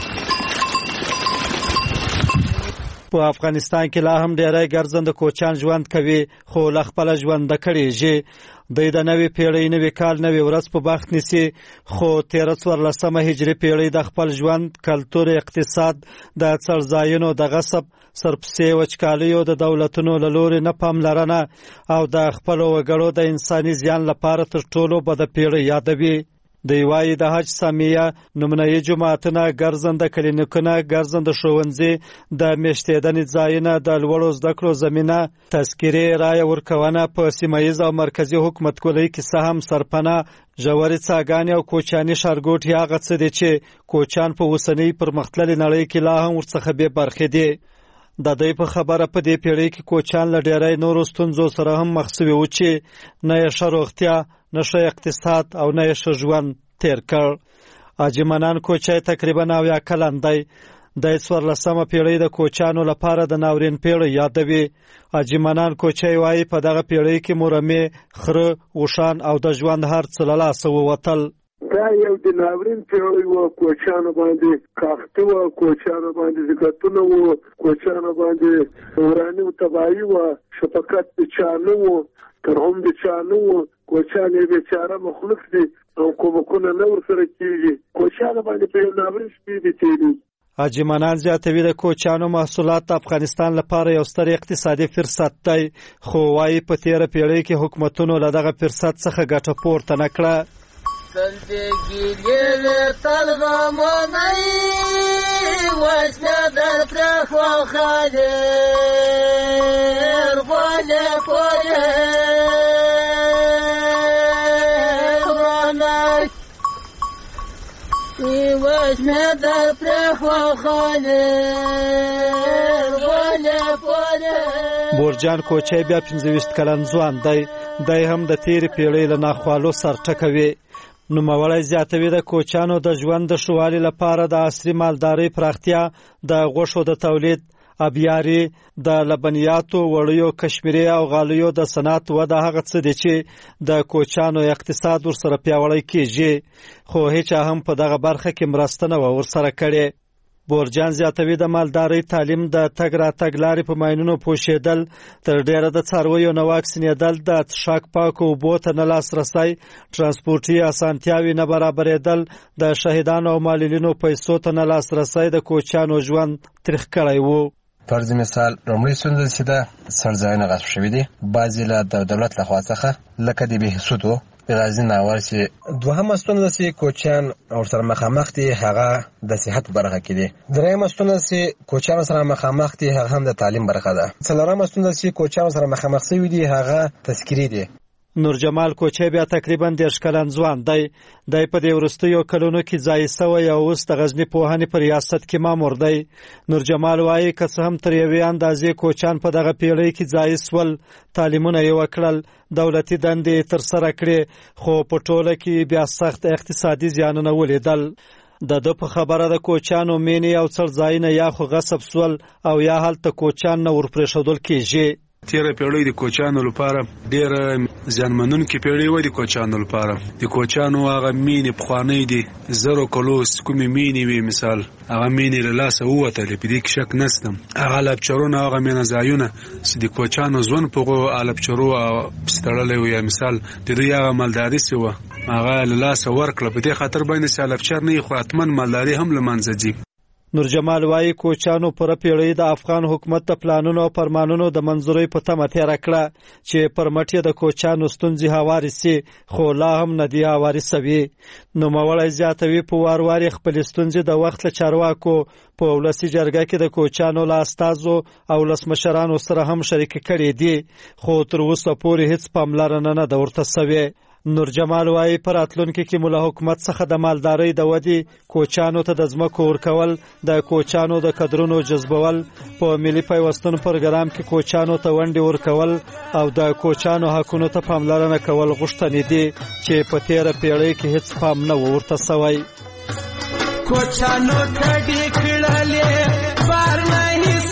په افغانستان کې لا هم ډېری ګرځنده کوچیان ژوند کوي، خو له خپله ژونده کړېږي. دوی د نوې پیړۍ نوې کال نوې ورځ په بخت نیسي، خو 13 هجري پیړۍ د خپل ژوند، کلتور، اقتصاد، د څړځایونو د غصب، سرپسې وچکالیو د دولتونو له لورې نه پاملرنه او د خپلو وګړو د انساني زیان لپاره تر ټولو بده پیړۍ یادوي. دوی وایي د حج سامیه، نمونهیي جوماتونه، ګرځنده کلینیکونه، ګرځنده ښوونځي، د میشتېدنې ځایونه، د لوړو زده کړو زمینه، تذکیرې، رایه ورکونه، په سیمه ییز او مرکزي حکومتګولۍ کې سهم، سرپناه، ژورې څاګانې او کوچیاني ښارګوټي هغه څه دي چې کوچیان په اوسنۍ پرمختللې نړۍ کې لا هم ورڅخه بې برخې دي. د دوی په خبره په دې پیړۍ کې کوچیان له ډېری نورو ستونزو سره هم مخ شوي وو چې نه یې ښه روغتیا، نه ښه اقتصاد او نه یې ښه ژوند تیر کړ. حاجي منان کوچی تقریبا 90 کلن دی. د 14مه پیړۍ د کوچیانو لپاره د ناورین پیړۍ یادوي. حاجي منان کوچی وایي په دغه پیړۍ کې مورمې، خره، اوښان او د ژوند هر څه له لاسه ووتل. دا یو د ناورین پیړۍ وه، کوچیانو باندې کاخته وه، کوچیانو باندې زکاتونه وه، کوچیانو باندې وراني او تباهي وه، شفقت د چا نه وه، ترحم د چا نه وه. کوچان یې بیچاره مخلص دي او کومکونه نه ورسره کېږي. کوچان باندې په یو ناورین شپې دي تېري. حاجي منان زیاتوي د کوچانو محصولات د افغانستان لپاره یو ستر اقتصادي فرصت دی، خو وايي په تېره پیړۍ کې حکومتونو له دغه فرصت څخه ګټه پورته نه کړه. بورجان کوچی بیا 25 کلن ځوان دی هم د تېرې پیړۍ له ناخوالو سر ټکوي. نوموړی زیاتوي د کوچانو د ژوند د ښه والي لپاره د عصري مالدارۍ پراختیا، د غوښو د تولید، ابیاري، د لبنیاتو، وړیو، کشمیري او غالیو د صنعت وده هغه څه دي چې د کوچانو اقتصاد ورسره پیاوړی کیږي، خو هیڅ هم په دغه برخه کې مرسته نه و ورسره کړې. بورجان زیاتوي د مالدارۍ تعلیم، د تګ راتګ لارې په ماینونو پوښېدل، تر ډېره د څارویو نه واکسینېدل، د څښاک پاکو اوبو ته نه لاسرسی، ترانسپورټي اسانتیاوې نه برابرېدل، د شهیدانو او معلولینو پیسو ته نه لاسرسی د کوچانو ژوند تریخ کړی و. فرض مثال لومړی ستونزه چې ده څړځایونه غصب شوي دي، بعضې له دولت لخوا څخه لکه د بېحسودو غازي ناور چې دوهمه ستونزه چې کوچیان ورسره مخامخ دي هغه د صحت برخه کې دي. درېیمه ستونزه چې کوچیان سره مخامخ دي هغه هم د تعلیم برخه ده. څلورمه ستونزه چې کوچیان سره مخامخ شوي دي هغه تذکیري دي. نور جمال کوچی بیا تقریبا 10 کلن ځوان دی په دې وروستیو کلونو کې ځای سوی او اوس د غزني پوهنې په ریاست کې مامور دی. نور جمال وایي که څه هم تر یوې اندازې کوچان په دغه پیړۍ کې ځای سول، تعلیمونه یې وکړل، دولتي دندې ترسره کړې، خو په ټوله کې بیا سخت اقتصادي زیانونه ولیدل. د ده په خبره د کوچانو مینې او څړځایونه یا خو غصب سول او یا هلته کوچان نه ورپرېښودل کېږي. تیره پیړۍ د کوچانو لپاره ډېره زیانمنونکې پیړۍ وه. د کوچانو لپاره د کوچانو هغه مینې پخوانۍ دي، زرو کلو کومې مینې وي، مثال هغه مینې له لاسه ووتلې، په دې کې شک نشته. هغه الپچرونه، هغه مینه ځایونه چې د کوچانو ژوند په هغو الپچرو پسې تړلی و، یا مثال د دوی هغه مالداري چې وه هغه له لاسه ورکړه. په دې خاطر باندې چې الپچر نه وي خو حتما مالداري هم له منځه ځي. نور جمال وایي کوچانو پر پیړۍ د افغان حکومت د پلانونو او فرمانونو د منظورۍ په تمه تېره کړه چې پر مټ یې د کوچانو ستونزې هوارې سي، خو لا هم نه دي هوارې سوي. نوموړی زیاتوي په وار وار خپلې ستونزې د وخت له چارواکو په ولسي جرګه کې د کوچانو له استازو او ولسمشرانو سره هم شریکې کړې دي، خو تر اوسه پورې هیڅ پاملرنه نه ده ورته سوې. نور جمال وایي په راتلونکي کې مو له حکومت څخه د مالدارۍ د ودې، کوچانو ته د ځمکو ورکول، د کوچانو د کدرونو جذبول، په ملي پیوستون پروګرام کې کوچانو ته ونډې ورکول او د کوچانو حقونو ته پاملرنه کول غوښتنې دي چې په تېره پیړۍ کې هیڅ پام نه و ورته سوی. کوچانو کډې کړلې بار نه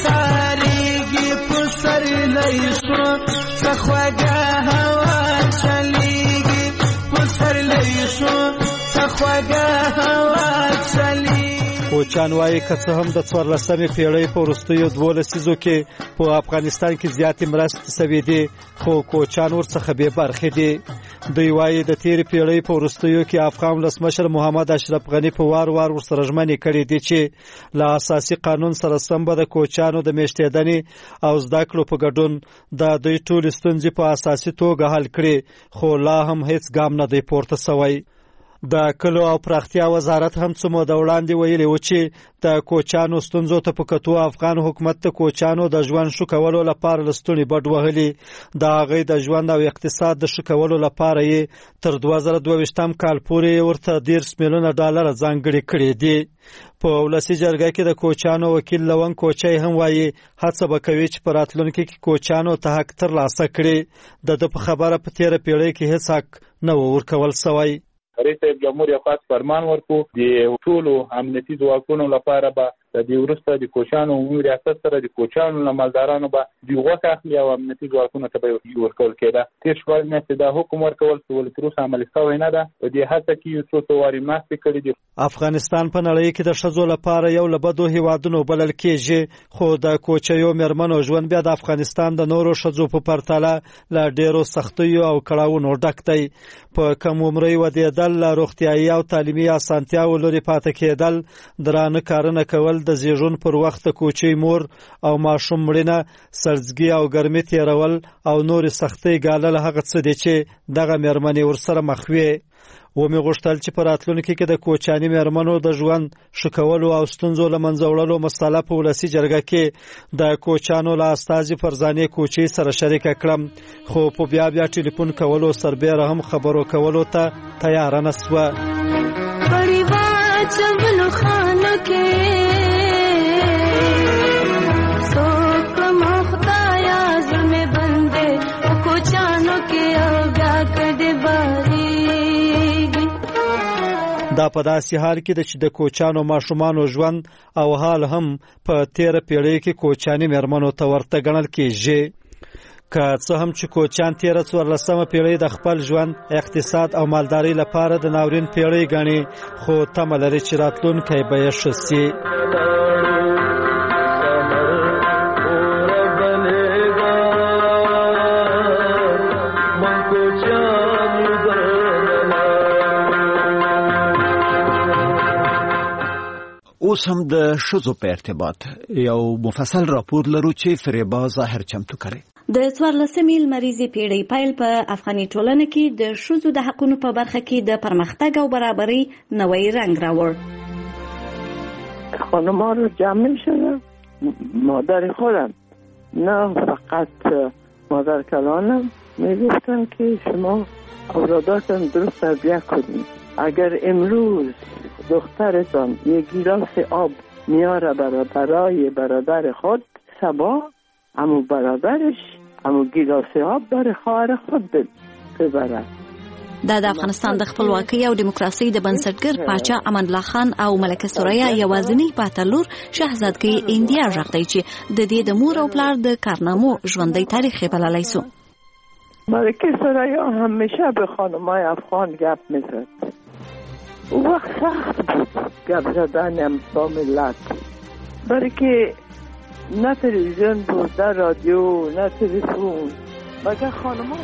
ساريږي په سر لای شو څخوګه هوا چلېږي په سر لای شو څخوګه هوا چلېږي. کوچان وایي که څه هم د 14مې پیړۍ په وروستیو 2 لسیزو کې په افغانستان کې زیاتې مرستې سوي دي، خو کوچان ورڅخه بې برخې دي. دوی وایي د تېرې پیړۍ په وروستیو کې افغان ولسمشر محمد اشرف غني په وار وار ورسره ژمنې کړې دي چې له اساسي قانون سره سم به د کوچانو د میشتېدنې او زده کړو په ګډون د دوی ټولې ستونزې په اساسي توګه حل کړي، خو لا هم هیڅ ګام نه دی پورته سوی. د کلو او پراختیا وزارت هم څه موده وړاندې ویلي و چې د کوچانو ستونزو ته په کتو افغان حکومت د کوچانو د ژوند ښه کولو لپاره لستونې بډ وهلي، د هغوی د ژوند او اقتصاد د ښه کولو لپاره یې تر 2022 کال پورې ورته 10 میلیونه ډالر ځانګړي کړي دي. په ولسي جرګه کې د کوچانو وکیل لون کوچی هم وایي هڅه به کوي چې په راتلونکي کې کوچانو ته حق ترلاسه کړي. د ده په خبره په تېره پیړۍ کې هیڅ حق نه و ورکول سوی. رئیس جمهور یو خاص فرمان ورکو د ټولو امنیتي ځواکونو لپاره به د دې وروسته د کوچانو عمومي ریاست سره د کوچانو له مالدارانو به د غوښه اخلي او امنیتي ځواکونو ته به ورکول کېده. تېر شپږ میاشتې دا حکم ورکول ولې تر اوسه عملي شوی نه ده. په دې هڅه کې یو څو وارې مرستې کړې دي. افغانستان په نړۍ کې د ښځو لپاره یو له بدو هیوادونو بلل کېږي، خو د کوچیو میرمنو ژوند بیا د افغانستان د نورو ښځو په پرتله له ډېرو سختیو او کړاوونو ډک دی. په کم عمرۍ ودېدل، له روغتیایي او تعلیمي اسانتیاوو لرې پاتې کېدل، درانه کارونه کول، د زیږون پر وخت د کوچۍ مور او ماشوم مړینه، سړزګي او ګرمي تېرول او نورې سختۍ ګالل هغه څه دي چې دغه میرمنې ورسره مخ وي. ومې غوښتل چې په راتلونکي کې د کوچاني میرمنو د ژوند ښه کولو او ستونزو له منځه وړلو مسله په ولسي جرګه کې د کوچانو له استازي فرزانې کوچۍ سره شریکه کړم، خو په بیا ټلیفون کولو سربیره هم خبرو کولو ته تیار نه شوه. دا په داسې حال کې چې د کوچانو ماشومانو ژوند او حال هم په 13 پیړۍ کې کوچاني میرمنو ته ورته ګڼل کېږي. که څه هم چې کوچان 14 پیړۍ د خپل ژوند، اقتصاد او مالدارۍ لپاره د ناورین پیړۍ ګڼي، خو تمه لري چې راتلونکی به یې ښه شي. اوس هم د ښځو په ارتباط یو مفصل راپور لرو چې فریبا ظاهر چمتو کړي. د 14مې لمریزې پیړۍ پیل په افغاني ټولنه کې د ښځو د حقونو په برخه کې د پرمختګ او برابرۍ نوی رنگ راوړ. خانم‌ها رو جمع شدن، مادر خودم نه فقط مادر کلانم میگفتن که شما اولاداتون درست تربیت کنید. اگر امروز دخترتان یک گیلاس آب میاره برای برادر خود، صبح امو برادرش امو گیلاس آب برای خواهر خود ببرد. د افغانستان د خپلواکۍ او دیموکراسۍ د بنسټګر پاچا امان الله خان او ملکه ثریا یوازینی پاتلور شهزادګۍ انډیا ژغتای چې د دې د مور او پلار د کارنامو ژوندۍ تاریخ بللای سو. ملکه ثریا همیشه به خانمای افغان گپ میزد. او وقت سخت بود گپ زدن با ملت، برای که نه تلویزیون بود، نه رادیو، نه تلفن، مگر خانم‌ها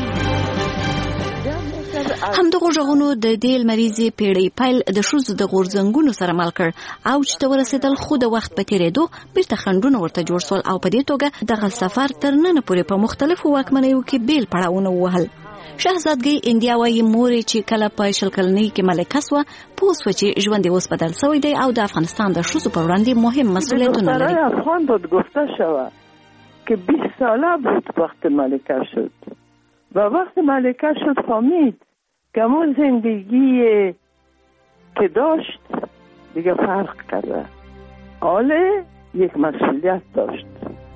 همدغه ژغونو د دې لمریزې پیړۍ پیل د ښځو د غورځنګونو سره مل کړ او چې ته ورسېدل، خو د وخت په تېرېدو بیرته خنډونه ورته جوړ سول او په دې توګه دغه سفر تر ننه پورې په مختلفو واکمنیو کې بیل پړاوونه ووهل. شهزادګۍ انډیا وايي مورې چې کله په 20 کلنۍ کې ملکه سوه، پوه سوه چې ژوند یې اوس بدل سوی دی او د افغانستان د ښځو پر وړاندې مهم مسئولیتونه لري. برای افغان بود گفته شود که 20 ساله بود وقت ملکه شد و وقت ملکه شد فهمید که همون زندگی که داشت دیگه فرق کرده، حالا یک مسئولیت داشت.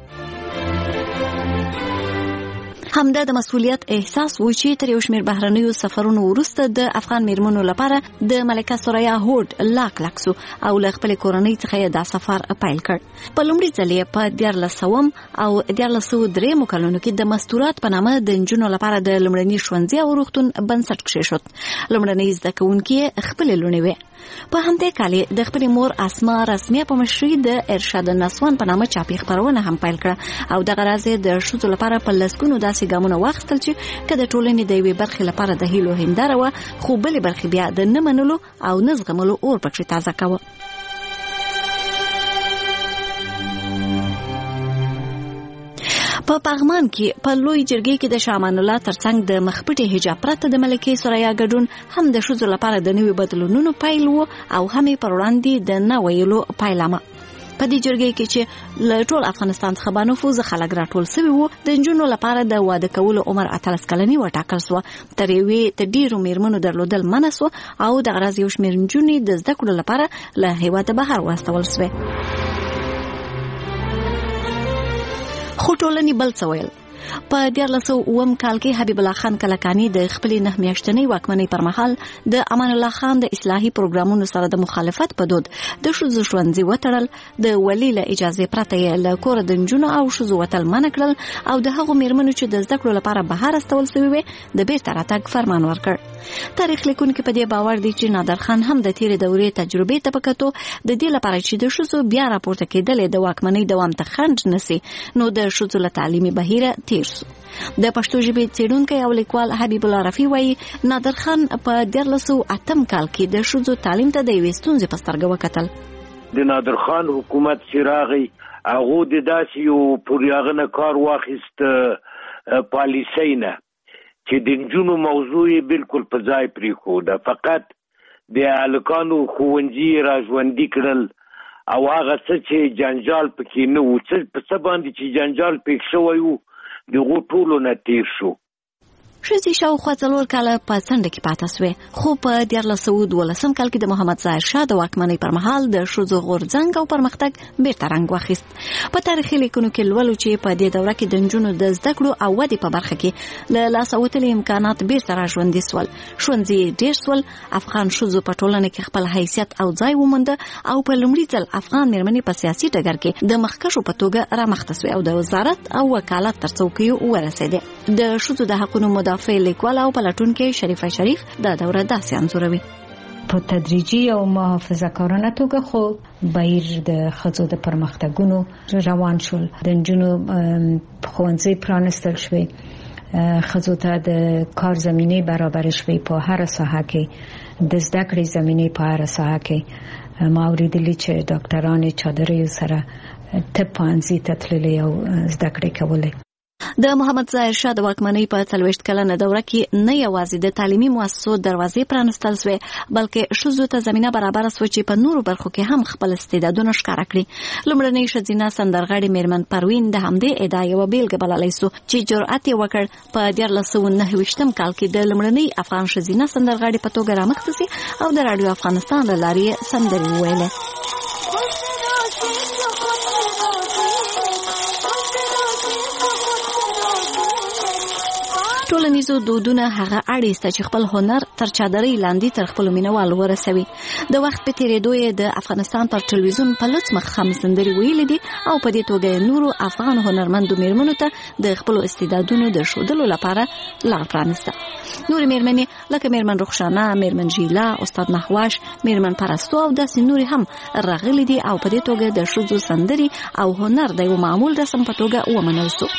همدا د مسؤلیت احساس و چې تر یو شمېر بهرنیو سفرونو وروسته د افغان میرمنو لپاره د ملکه ثریا هوډ لاک سو او له خپلې کورنۍ څخه دا سفر پیل کړ. په لومړي ځل یې په 1400 او 1403 کلونو کې د مستورات په نامه د نجونو لپاره د لومړني ښوونځي او روغتون بنسټ کېښود. لومړنۍ زده کوونکې خپلې لوڼې وې. په همدې کال د خپلې مور اسما رسمیه په مشرۍ د ارشاد النسوان په نامه چاپي خپرونه هم پیل کړه او دغه راز د ښځو لپاره په لسګونو داسې ګامونه واخیستل چې که د ټولنې د یوې برخې لپاره د هیلو هنداره وه، خو بلې برخې بیا د نه منلو او نه زغملو اور پکښې تازه کوه. په پغمان کې په لوی جرګې کې د شاه امان الله ترڅنګ د مخپټي حجاب پرته د ملکې ثریا ګډون هم د ښځو لپاره د نوي بدلونونو پیل و او هم یې پر وړاندې د نه ویلو پیلامه. په دې جرګې کې چې له ټول افغانستان څخه با نفوذ خلک راټول سوي وو، د نجونو لپاره د واده کولو عمر 18 کلنۍ وټاکل سوه. تر یوې د ډېرو میرمنو درلودل منع سوه او دغه راز یو شمېر نجونې د زده کړو لپاره له هېواده بهر واستول سوې. خو ټولنې بل څه ویل. په 1990 کال کې حبیب الله خان کلکانی د خپل 9 میاشتنۍ واکمنۍ پر مهال د امان الله خان د اصلاحي پروګرامونو سره د مخالفت په دود د ښځو ژوندۍ وتړل، د ولی له اجازه پرته یې له کور د نجونو او ښځو وتل منع کړل او د هغو میرمنو چې د زده کړو لپاره بهر استول شوې وې د بیرته راتګ فرمان ورکړ. تاریخ لیکونکي په دې باور دي چې نادر خان هم د تیرې دورې تجربې ته پکتو د دې لپاره چې د ښځو بیا راپورته کېدل د واکمنۍ دوام ته خنډ نسی نو د ښځو له تعلیمي بهیره تیر شو. د پښتو ژبې څېړونکی او لیکوال حبیب الله رفیع وایي نادر خان په 1908 کال کې د ښځو تعلیم ته د یوې ستونزې په سترګه وکتل. د نادر خان حکومت چې راغی هغه د داسې یو پورې هغه نه کار واخیست پالیسۍ نه چې د نجونو موضوع یې بالکل په ځای پرېښوده، فقط د هلکانو ښوونځي را ژوندي کړل او هغه څه چې جنجال پکې نه و، په څه باندې چې جنجال پېښ شوی و دغو ټولو نه تیر شو. ښځې شاوخوا 4 کاله په څنډه کې پاته سوې، خو په 1912 کال کې د محمد ظاهر شاه د واکمنۍ پر مهال د ښځو غورځنګ او پرمختګ بیرته رنګ واخیست. په تاریخي لیکنو کې لولو چې په دې دوره کې د نجونو د زده کړو او ودې په برخه کې له لاسه وتلي امکانات بیرته را ژوندي سول، ښوونځي ډېر سول، افغان ښځو په ټولنه کې خپل حیثیت او ځای ومونده او په لومړي ځل افغان میرمنې په سیاسي ډګر کې د مخکښو په توګه رامخته سوې او د وزارت او وکالت تر څوکیو ورسېدې. د ښځو د حقونو مدافع لیکوال او پلټونکي شریفه شریف دا دوره داسې انځوروي. په تدریجي او محافظه کارانه توګه خو بهیر د ښځو د پرمختګونو روان شول، د نجونو ښوونځي پرانستل شوې، ښځو ته د کار زمینه برابر شوې، په هر ساحه کې د زده کړې زمینه په هر ساحه کې ما اوریدلي چې ډاکټران چادرې سره طب پوهنځي ته تللي او زده کړې کولې. د محمد ظاهر شاه د واکمنۍ په 40 کلنه دوره کې نه یوازې د تعلیمي مؤسسو دروازې پرانستل شوې بلکې ښځو ته زمینه برابر شوه چې په نورو برخو کې هم خپل استعدادونه ښکاره کړي. لومړنۍ ښځینه سندرغاړې میرمن پروین د همدې ادعا یوه بیلګه بللی سو چې جرأت یې وکړ په 1929 کال کې د لومړنۍ افغان ښځینه سندرغاړې په توګه رامخته سي او د راډیو افغانستان له لارې سندرې وویلې. ټولنیزو دودونه هغه اړیسته چې خپل هنر تر چادرۍ لاندې تر خپل مینوال ورسوي. د وخت په تیریدو یې د افغانستان پر ټلویزیون په لوڅ مخ هم سندرې ویلې دي او په دې توګه نورو افغان هنرمندو میرمنو ته د خپل استعدادونو د ښودلو لپاره لار پرانسته. نور میرمنې لکه میرمن رخشانه، میرمن ژیلا، استاد نحواش، میرمن پرستو او داسې نورې هم راغلي دي او په دې توګه د ښځو سندرې او هنر د یو معمول رسم په توګه ومنل شو.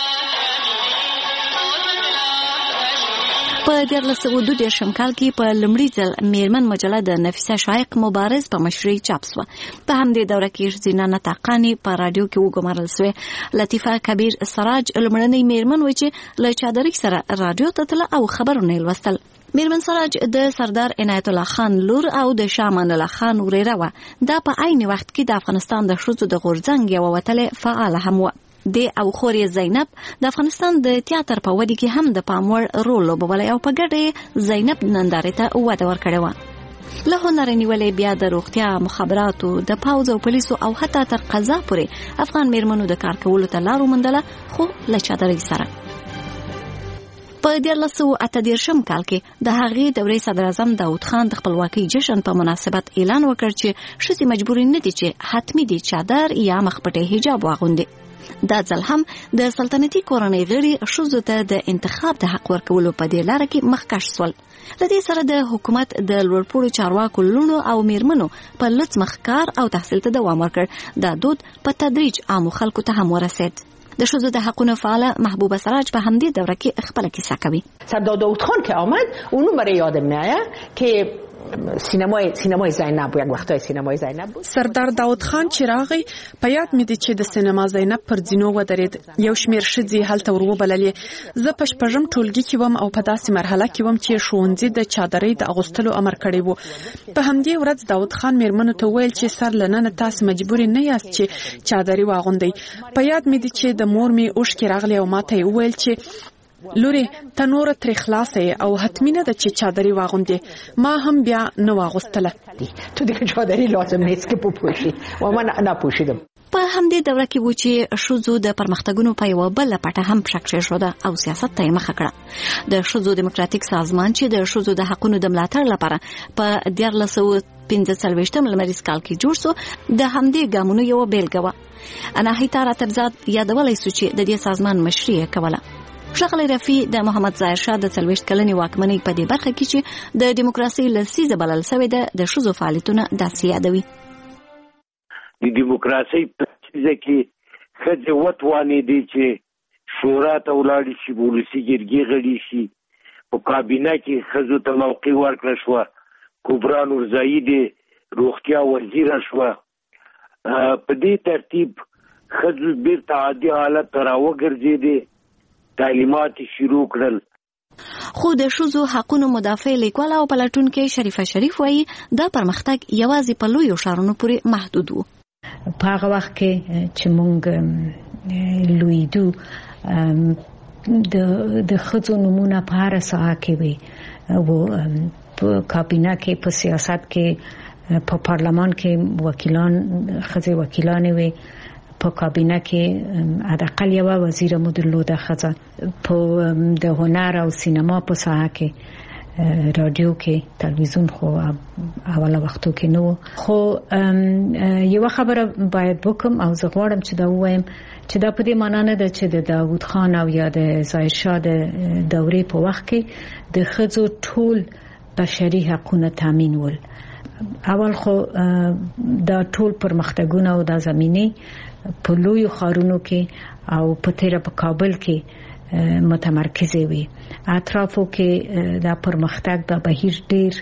په 1932 کال کې په لومړي ځل میرمن مجله د نفیسه شایق مبارز په مشرۍ چاپ شوه. په همدې دوره کې ښځینه نطاقانې په راډیو کې وګمارل شوې. لطیفه کبیر سراج لومړنۍ میرمن و چې له چادرۍ سره راډیو ته تله او خبرونه یې لوستل. میرمن سراج د سردار عنایت الله خان لور او د شاه امان الله خان وريره وه. دا په عین وخت کې د افغانستان د ښځو د غورځنګ یوه وتلې فعاله هم وه. د او خوري زینب د افغانستان د تیاتر په ودی کې هم د پاموړ رول لوبولی او په ګډه زینب نندارې ته وده ورکړې وه. له هنر نیولې بیا د روغتیا، مخابراتو، د پوځ او پولیسو او حتی تر قضا پورې افغان میرمنو د کار کولو ته لار وموندله، خو له چادرۍ سره. په 1938 کال کې د هغې دورې صدر اعظم داود خان د خپلواکۍ جشن په مناسبت اعلان وکړ چې ښځې مجبورې نه دي چې حتمي دي چادر یا مخپټۍ حجاب واغوندي. دا ځل هم د سلطنتي کورنۍ غړي ښځو ته د انتخاب د حق ورکولو په دې لاره کې مخکښ سول. له دې سره د حکومت د لوړپوړو چارواکو لوڼو او میرمنو په لوڅ مخ کار او تحصیل ته دوام ورکړ. دا دود په تدریج عامو خلکو ته هم ورسید. د ښځو د حقونو فعاله محبوبه سراج په همدې دوره کې خپله کیسه کوي. سردار داود خان که آمد اونو برای یادم میآید که سینمای زینب یک وختای سینمای زینب بود. سردار داود خان چې راغی په یاد مې دي چې د سینما زینب پر زینو ودرېد. یو شمېر ښځې هلته وروبللې. زه په 6م ټولګي کې وم او په داسې مرحله کې وم چې ښوونځي د چادرۍ د اغوستلو امر کړی و. په همدې ورځ داود خان میرمنو ته وویل چې سر له ننه تاسې مجبورې نه یاست چې چادرۍ واغوندئ. په یاد مې دي چې د مور مې اوښکې راغلې او ما ته یې وویل چې لوري ته نور ترې خلاصه او حتمی نه ده چې چادرې واغوندې. ما هم بیا نه واغوستله. تو دیگه چادری لازم نیست که بپوشی و من نپوشیدم. په همدې دوره کې و چې ښځو د پرمختګونو په یوه بله پټه هم پښه کېښوده او سیاست ته یې مخه کړه. د ښځو دیموکراتیک سازمان چې د ښځو د حقونو د ملاتړ لپاره په 1945 لمریز کال کې جوړ شو د همدې ګامونو یوه بیلګه وه. اناهیتا راترزاد یادولی سو چې د دې سازمان مشري یې کوله. ښاغلی رفیع د محمد ظاهر شاه د 40 کلنې واکمنۍ په دې برخه کې چې د دیموکراسۍ لسیزه بلل شوې ده د ښځو فعالیتونه داسې یادوي. د دیموکراسۍ په لسیزه کې ښځې وتوانېدې چې شورا ته ولاړې شي، ولسي جرګې غړي شي، په کابینه کې ښځو ته موقع ورکړه شوه. کبرا نورزایي د روغتیا وزیره شوه. په دې ترتیب ښځو بیرته عادي حالت ته راوګرځېدې، تعلیمات شروع کړل. خو د ښځو حقونو مدافع لیکوال او پلټونکی شریفه شریف وایي دا پرمختګ یوازې په لویو ښارونو پورې محدود و. په هغه وخت کې چې موږ لویدو د ښځو نمونه په هر ساحه کې وي، په کابینه کې، په سیاست کې، په پارلمان کې وکیلان ښځې وکیلانې وي، په کابینه کې حداقل یوه وزیره مو درلوده ښځه، په د هنر او سینما په ساحه کې، رادیو کې، تلویزیون خو اوله وختو کې نه و. خو یوه خبره باید وکم او زه غواړم چې دا ووایم چې دا په دې معنا نه ده چې د داود خان او یا د ظاهر شاه د دورې په وخت کې د ښځو ټول بشري حقونه تامین ول. اول خو دا ټول پرمختګونه او دا زمینه په لویو ښارونو کې او په تیره په کابل کې متمرکزې وي. اطرافو کې دا پرمختګ دا بهیر ډیر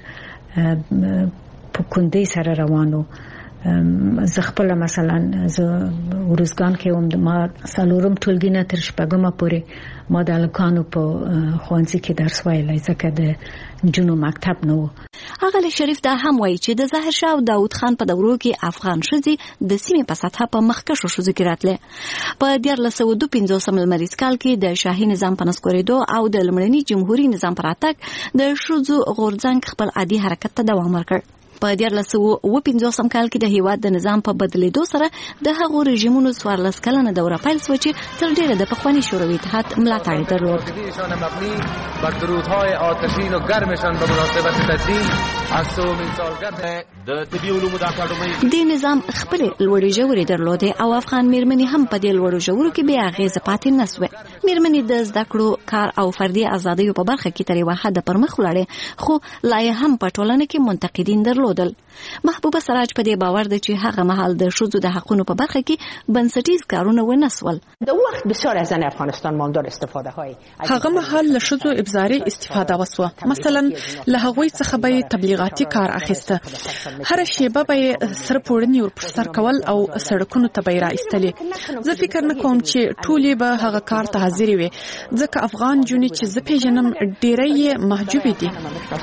په کندې سره روانو. زه خپل مثلا زه ورزګان کې هم د ما څلورم ټولګي نه تر شپږمه پورې ما د هلکانو په ښوونځي کې درس ویلی ځکه د نجونو مکتب نه و. اغلی شریف دا هم وایي چې د ظاهر شاه او داود خان په دورو کې افغان ښځې د سیمې په سطحه په مخکښو ښځو کې راتلې. په 1952 لمریز کال کې د شاهي نظام په نسکورېدو او د لومړني جمهوري نظام پر راتګ د ښځو غورځنګ خپل عادي حرکت ته دوام ورکړ. په 1955 کال کې د هیواد د نظام په بدلیدو سره د هغو رژیمونو 14 کلنه دوره پیل شوه چې تر ډیره د پخواني شوروي اتحاد ملاتړ یې درلود. بر درودهای آتشین و گرمشان به مناسبت تدوین از سومین سالگرد د طبي علومو د اکاډمۍ. د نظام خپل لوړې ژورې درلودې او افغان میرمنې هم په دې لوړو ژورو کې بیا اغیزه پاتې نه سوې. میرمنې د زده کړو، کار او فردي ازادیو په برخه کې تر یوه حده پرمخ ولاړې، خو لا یې هم په ټولنه کې منتقدین درلودل. محبوبه سراج په دې باور ده چې هغه مهال د ښځو د حقونو په برخه کې بنسټیز کارونه ونه سول. د وخت بسیار از زن افغانستان ماندار استفاده های هغه مهال له ښځو ابزاري استفاده وسوه. مثلا له هغوی څخه به تبلیغاتي کار اخیسته، هر شیبه به سره پوړنی ور پر سر کول او سړکونو ته به راایستلې. زه فکر نه کوم چې ټولې به هغه کار ته حاضر وي، ځکه افغان جونې چې زه پیژنم ډېرې محجوبې دي.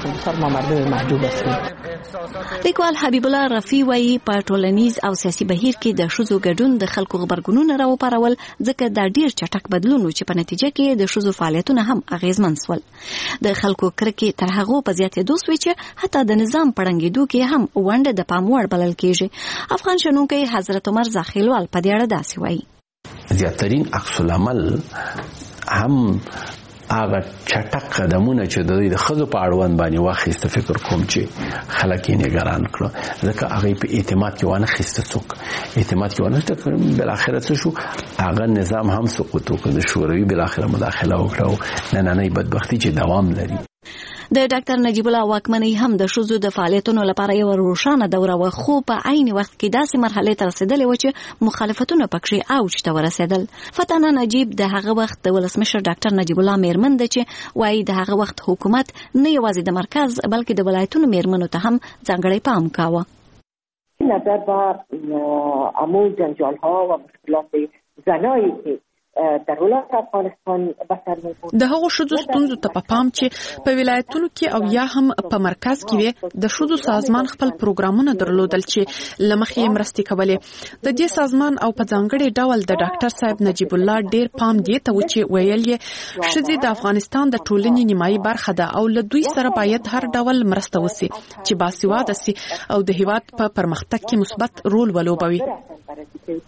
لیکوال حبیب الله رفیع وایي په ټولنیز او سیاسي بهیر کې د ښځو ګډون د خلکو غبرګونونه راوپارول، ځکه دا ډیر چټک بدلون و چې په نتیجه کې د ښځو فعالیتونه هم اغیزمن سول. د خلکو کرکې تر هغو په زیاتېدو سوې چې حتی د نظام په ړنګېدو کې هم ونډه د پام وړ بلل کېږي. افغان شنونکی حضرت عمر زاخیلوال په دې اړه داسې وایي: زیاترین عکس العمل هم هغه چټک قدمونه چې د ښځو په اړوند باندې واخیسته، فکر کوم چې خلک یې نگران کړو، ځکه هغه په اعتماد کې ونه خسته، څوک اعتماد کې ونه خسته. بل اخر څه شو، هغه نظام هم سقوط وکړ، د شوروي بل اخر مداخله وکړه. نننۍ بدبختی چې دوام لري. د ډاکټر نجیب الله واکمنۍ هم د ښځو د فعالیتونو لپاره یو روښانه دوره و، خو په عین وخت کې داسې مرحله ته رسیدلې و چې مخالفتونه پکې اوج ته ورسېدل. فتانه نجیب د هغه وخت د ولسمشر ډاکټر نجیب الله میرمن ده چې وایي د هغه وخت حکومت نه یوازې د مرکز بلکې د ولایتونو میرمنو ته هم ځانګړی پام کاوه. نظر بر امو جنجال ها و مشکلات زنایی که در ولایت افغانستان بسر می‌بود. د هغو ښځو ستونزو ته په پام چې په ولایتونو کې او یا هم په مرکز کې وي، د ښځو سازمان خپل پروګرامونه درلودل چې لمخې یې مرستې کولې. د دې سازمان او په ځانګړي ډول د ډاکټر صاحب نجیب الله ډیر پام دې ته و چې ویل یې ښځې د افغانستان د ټولنې نیمایي برخه ده او له دوی سره باید هر ډول مرسته وسی چې باسواده سي او د هیواد په پرمختګ کې مثبت رول ولوبوي.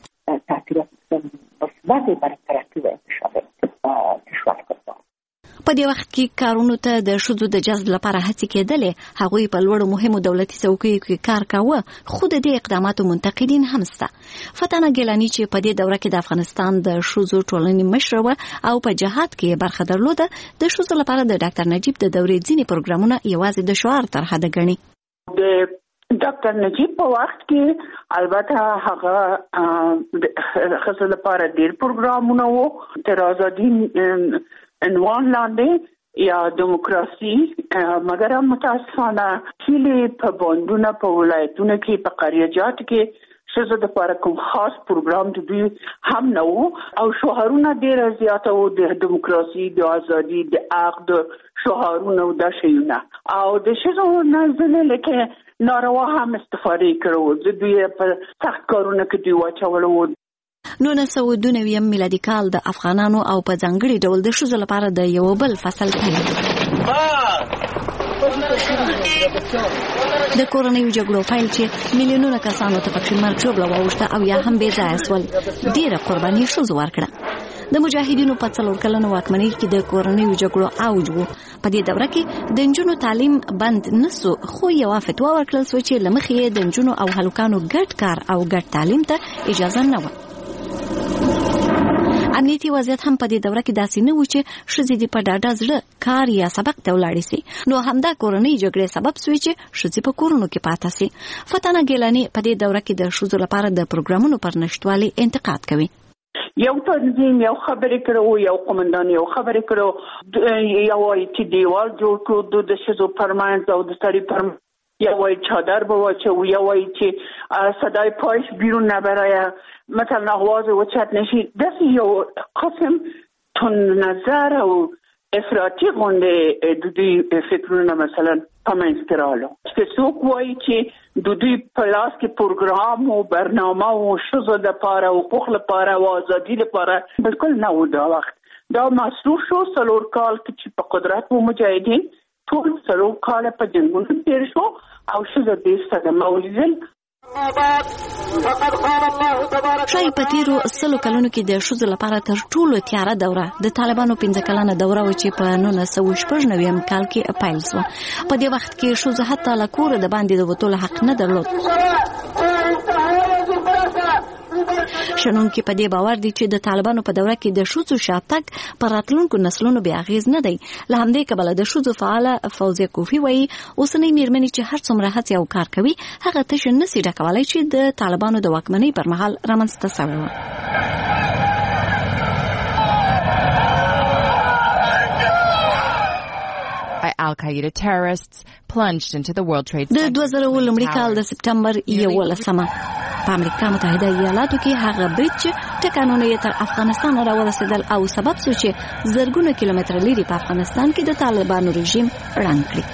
تاثیرات مثبت بر ترقی و انتشار کشور کردن. په دې وخت کې کارونو ته د ښځو د جذب لپاره هڅې کېدلې. هغوی په لوړو مهمو دولتي څوکیو کې کار کاوه، خو د دې اقداماتو منتقدین هم شته. فتانه ګیلاني چې په دې دوره کې د افغانستان د ښځو ټولنې مشره وه او په جهاد کې برخه درلوده، د ښځو لپاره د ډاکټر نجیب د دورې ځینې پروګرامونه یوازې د شعار تر حده ګڼي. د ډاکټر نجیب په وخت کې البته هغه د ښځو لپاره ډېر پروګرامونه وو تر ازادي عنوان لاندې یا دیموکراسي، مګر متاسفانه هیلې په بندونه په ولایتونو کې په قریجات کې ښځو لپاره کوم خاص پروګرام د دوی هم نه وو او شعارونه ډېر زیاته وو د دیموکراسي، د ازادي، د حق، د شعارونه او د شیونه او د ښځو نه ځینې لکه ناروا هم استفاده کړو. د دوی په سخت کارونه کې دوی واچولو. 1992 میلادي کال د افغانانو او په ځانګړي ډول د ښځو لپاره د یو بل فصل پیل د کورنیو جګړو پیل چې میلیونونه کسانو ته پکې مرګ ژوبله واوښته او یا هم بې ځایه سول. ډېره قرباني ښځو ورکړه. د مجاهدینو په 4 کلنو واکمنۍ کې د کورنیو جګړو اوج و. په دې دوره کې د نجونو تعلیم بند نسو، خو یوه فتوا ورکړل شوه چې له مخې یې د نجونو او هلکانو ګډ کار او ګډ تعلیم ته اجازه نه وه. امنیتي وضعیت هم په دې دوره کې داسې نه و چې ښځې دې په ډاډه زړه کار یا سبق ته ولاړې سي. نو همدا کورنۍ جګړې سبب سوی چې ښځې په کورونو کې پاتې سي. فتانه ګیلاني په دې دوره کې د ښځو لپاره د پروګرامونو پر نشټوالي انتقاد کوي. یو تنظیم یو خبرې کړو، یو قومندان یو خبرې کړو، یو وایي چې دیوال جوړ کړو د ښځو پرمنځ او د سړي پرمنځ، یا وای چادر به واچو، یا وای چې صدای پایش بیرون نبره، مثلا آواز وچت نشی. دست یو قسم تون نظر او افراطی غونده دوی فکرونه مثلا پمنځ کې رالو چې څوک وایي چې دوی په لاس کې پروګرام او برنامه او ښځو لپاره او حقوق لپاره او ازادي لپاره بالکل نه و. دا وخت دا مصروف شو 4 کال کې چې په قدرت و مجاهدین ټول 4 کال په جنګونو تیر شو او ښځو دې صدمه ولیدل. شاید په تیرو 100 کلونو کې د ښځو لپاره تر ټولو تیاره دوره د طالبانو 15 کلنه دوره و چې په 1996 کال کې پیل شوه. په دې وخت کې ښځو حتی له کوره د باندې د وتلو حق نه درلود. شنونکي په دې باور دي چې د طالبانو په دوره کې د ښځو شاتګ پر راتلونکو نسلونو بیا اغیز نه دی. له همدې کبله د ښځو فعاله فوزیه کوفی وایي اوسنۍ میرمنې چې هر څومره هڅې او کار کوي هغه تشه نسي ډکولی چې د طالبانو د واکمنۍ پر مهال رامنځته شوې وه. Al-Qaeda terrorists plunged into the World Trade Center. د 2000 لومړي کال د سپټمبر 11 په امریکا متحده ایالاتو کې هغه برج ټکانونه یې تر افغانستان راورسېدل او سبب شو چې زرګونه کیلومتره لري په افغانستان کې د طالبانو رژیم ړنګ کړي.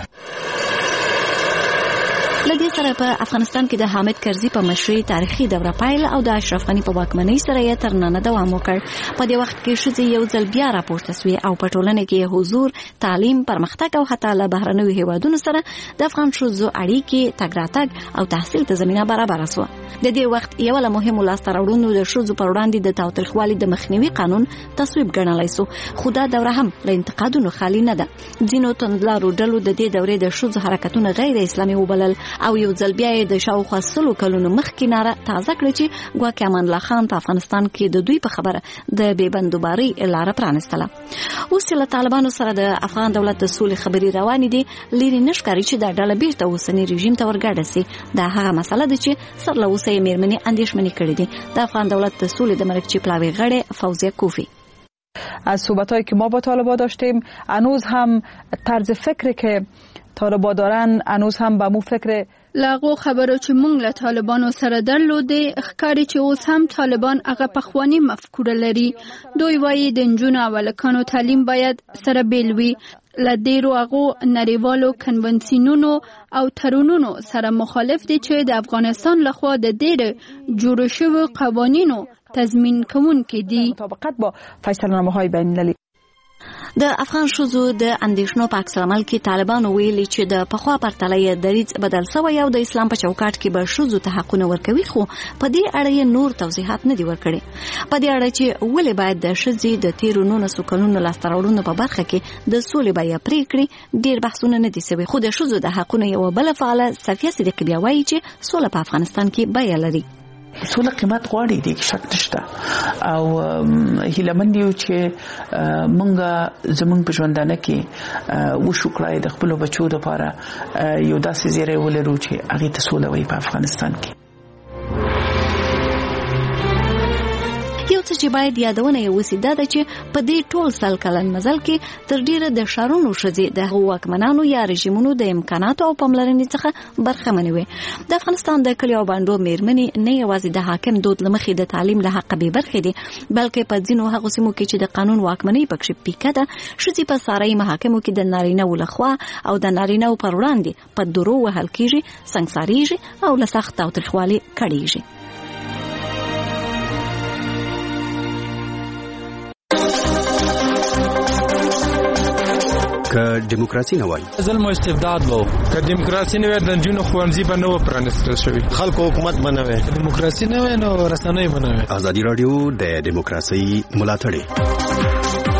لدې سره په افغانستان کې د حامد کرزي په مشرۍ تاریخي دوره پیل او د اشرف غني په واکمنۍ سره یې تر نن دوام وکړ. په دې وخت کې ښځې یو ځل بیا راپورته سوې او په ټولنه کې حضور، تعلیم، پرمختګ او حتی له بهرنیو هیوادونو سره د افغان ښځو اړیکې، تګ راتګ او تحصیل ته زمینه برابره شوه. د دې وخت یو له مهمو لاسته راوړنو د ښځو پر وړاندې د تاوتریخوالي د مخنیوي قانون تصویب ګڼلی شو، خو دا دوره هم له انتقادونو خالي نه ده. ځینو توندلارو ډلو د دې دورې د ښځو حرکتونه غیر اسلامي وبلل او یو ځل بیا یې د شاوخوا 100 کلونو مخکې ناره تازه کړه چې ګواکې امان الله خان په افغانستان کې د دوی په خبره د بې بندوبارۍ لاره پرانستله. اوس چې له طالبانو سره د افغان دولت د سولې خبرې روانې دي، لرې نه ښکاري چې دا ډله بیرته اوسني رژیم ته ورګډه سي. دا هغه مسله ده چې سر له اوسه یې میرمنې اندېښمنې کړې دي. د افغان دولت د سولې د مرکچی پلاوی غړې فوزیه کوفی: از صحبت‌هایی که ما با طالبان داشتیم هنوز هم طرز فکری که طالبان دارن هنوز هم به مو فکر لاغو خبرو چې مونږ له طالبانو سره درلودې ښکاري چې اوس هم طالبان هغه پخوانی مفکوره لري. دوی وایي د نجونو او هلکانو تعلیم باید سره بیل وي. له ډېرو هغو نړیوالو کنونسیونونو او تړونونو سره مخالف دي چې د افغانستان لخوا د ډېرو جوړو شویو قوانینو تضمین کوونکي دي. مطابقت با فیصله‌نامه‌های بین‌المللی د افغان ښځو د اندېښنو په عکس العمل کې طالبانو ویلي چې د پخوا پرتله یې دریځ بدل شوی او د اسلام په چوکاټ کې به ښځو ته حقونه ورکوي، خو په دې اړه یې نور توضیحات نه دي ورکړي. په دې اړه چې ولې باید د ښځې د تیرو 19 کلونو لاسته راوړنو په برخه کې د سولې بیه پریکړې ډېر بحثونه نه دي شوي، خو د ښځو د حقونو یوه بله فعاله صفیه صدیقي بیا وایي چې سوله په افغانستان کې بیه لري. سوله قیمت غواړي، دې شک نشته او هیلمند یو چې مونږ زمونږ په ژوندانه کې وشو کړای د خپل بچو لپاره یو داسې زیری ولرو چې هغه ته سوله وي په افغانستان کې. یو څه چې باید یادونه یې وسی دا ده چې په دې ټول سل کلن مزل کې تر ډیره د شارونو ښځې د واکمنانو یا رژیمونو د امکاناتو او پاملرنې څخه برخمنې وي. د افغانستان د کلیو او بانډو میرمنې نه یوازې د حاکم دود له مخې د تعلیم له حقه بې برخې دي، بلکې په ځینو هغو سیمو کې چې د قانون واکمنۍ پکښې پیکه ده، ښځې په سارایي محاکمو کې د نارینه‌و لخوا او د نارینه‌و پر وړاندې په درو وهل کېږي، سنګسارېږي او له سخت تاوتریخوالي کړېږي. که دیموکراسي نه وای ظلم او استبداد وو، که دیموکراسي نه وای د جنونو خوانځي به نه پرانستل شوی، خلکو حکومت بنوي، دیموکراسي نه وای نو رسنۍ بنوي. ازادي رادیو د دیموکراسي ملاتړ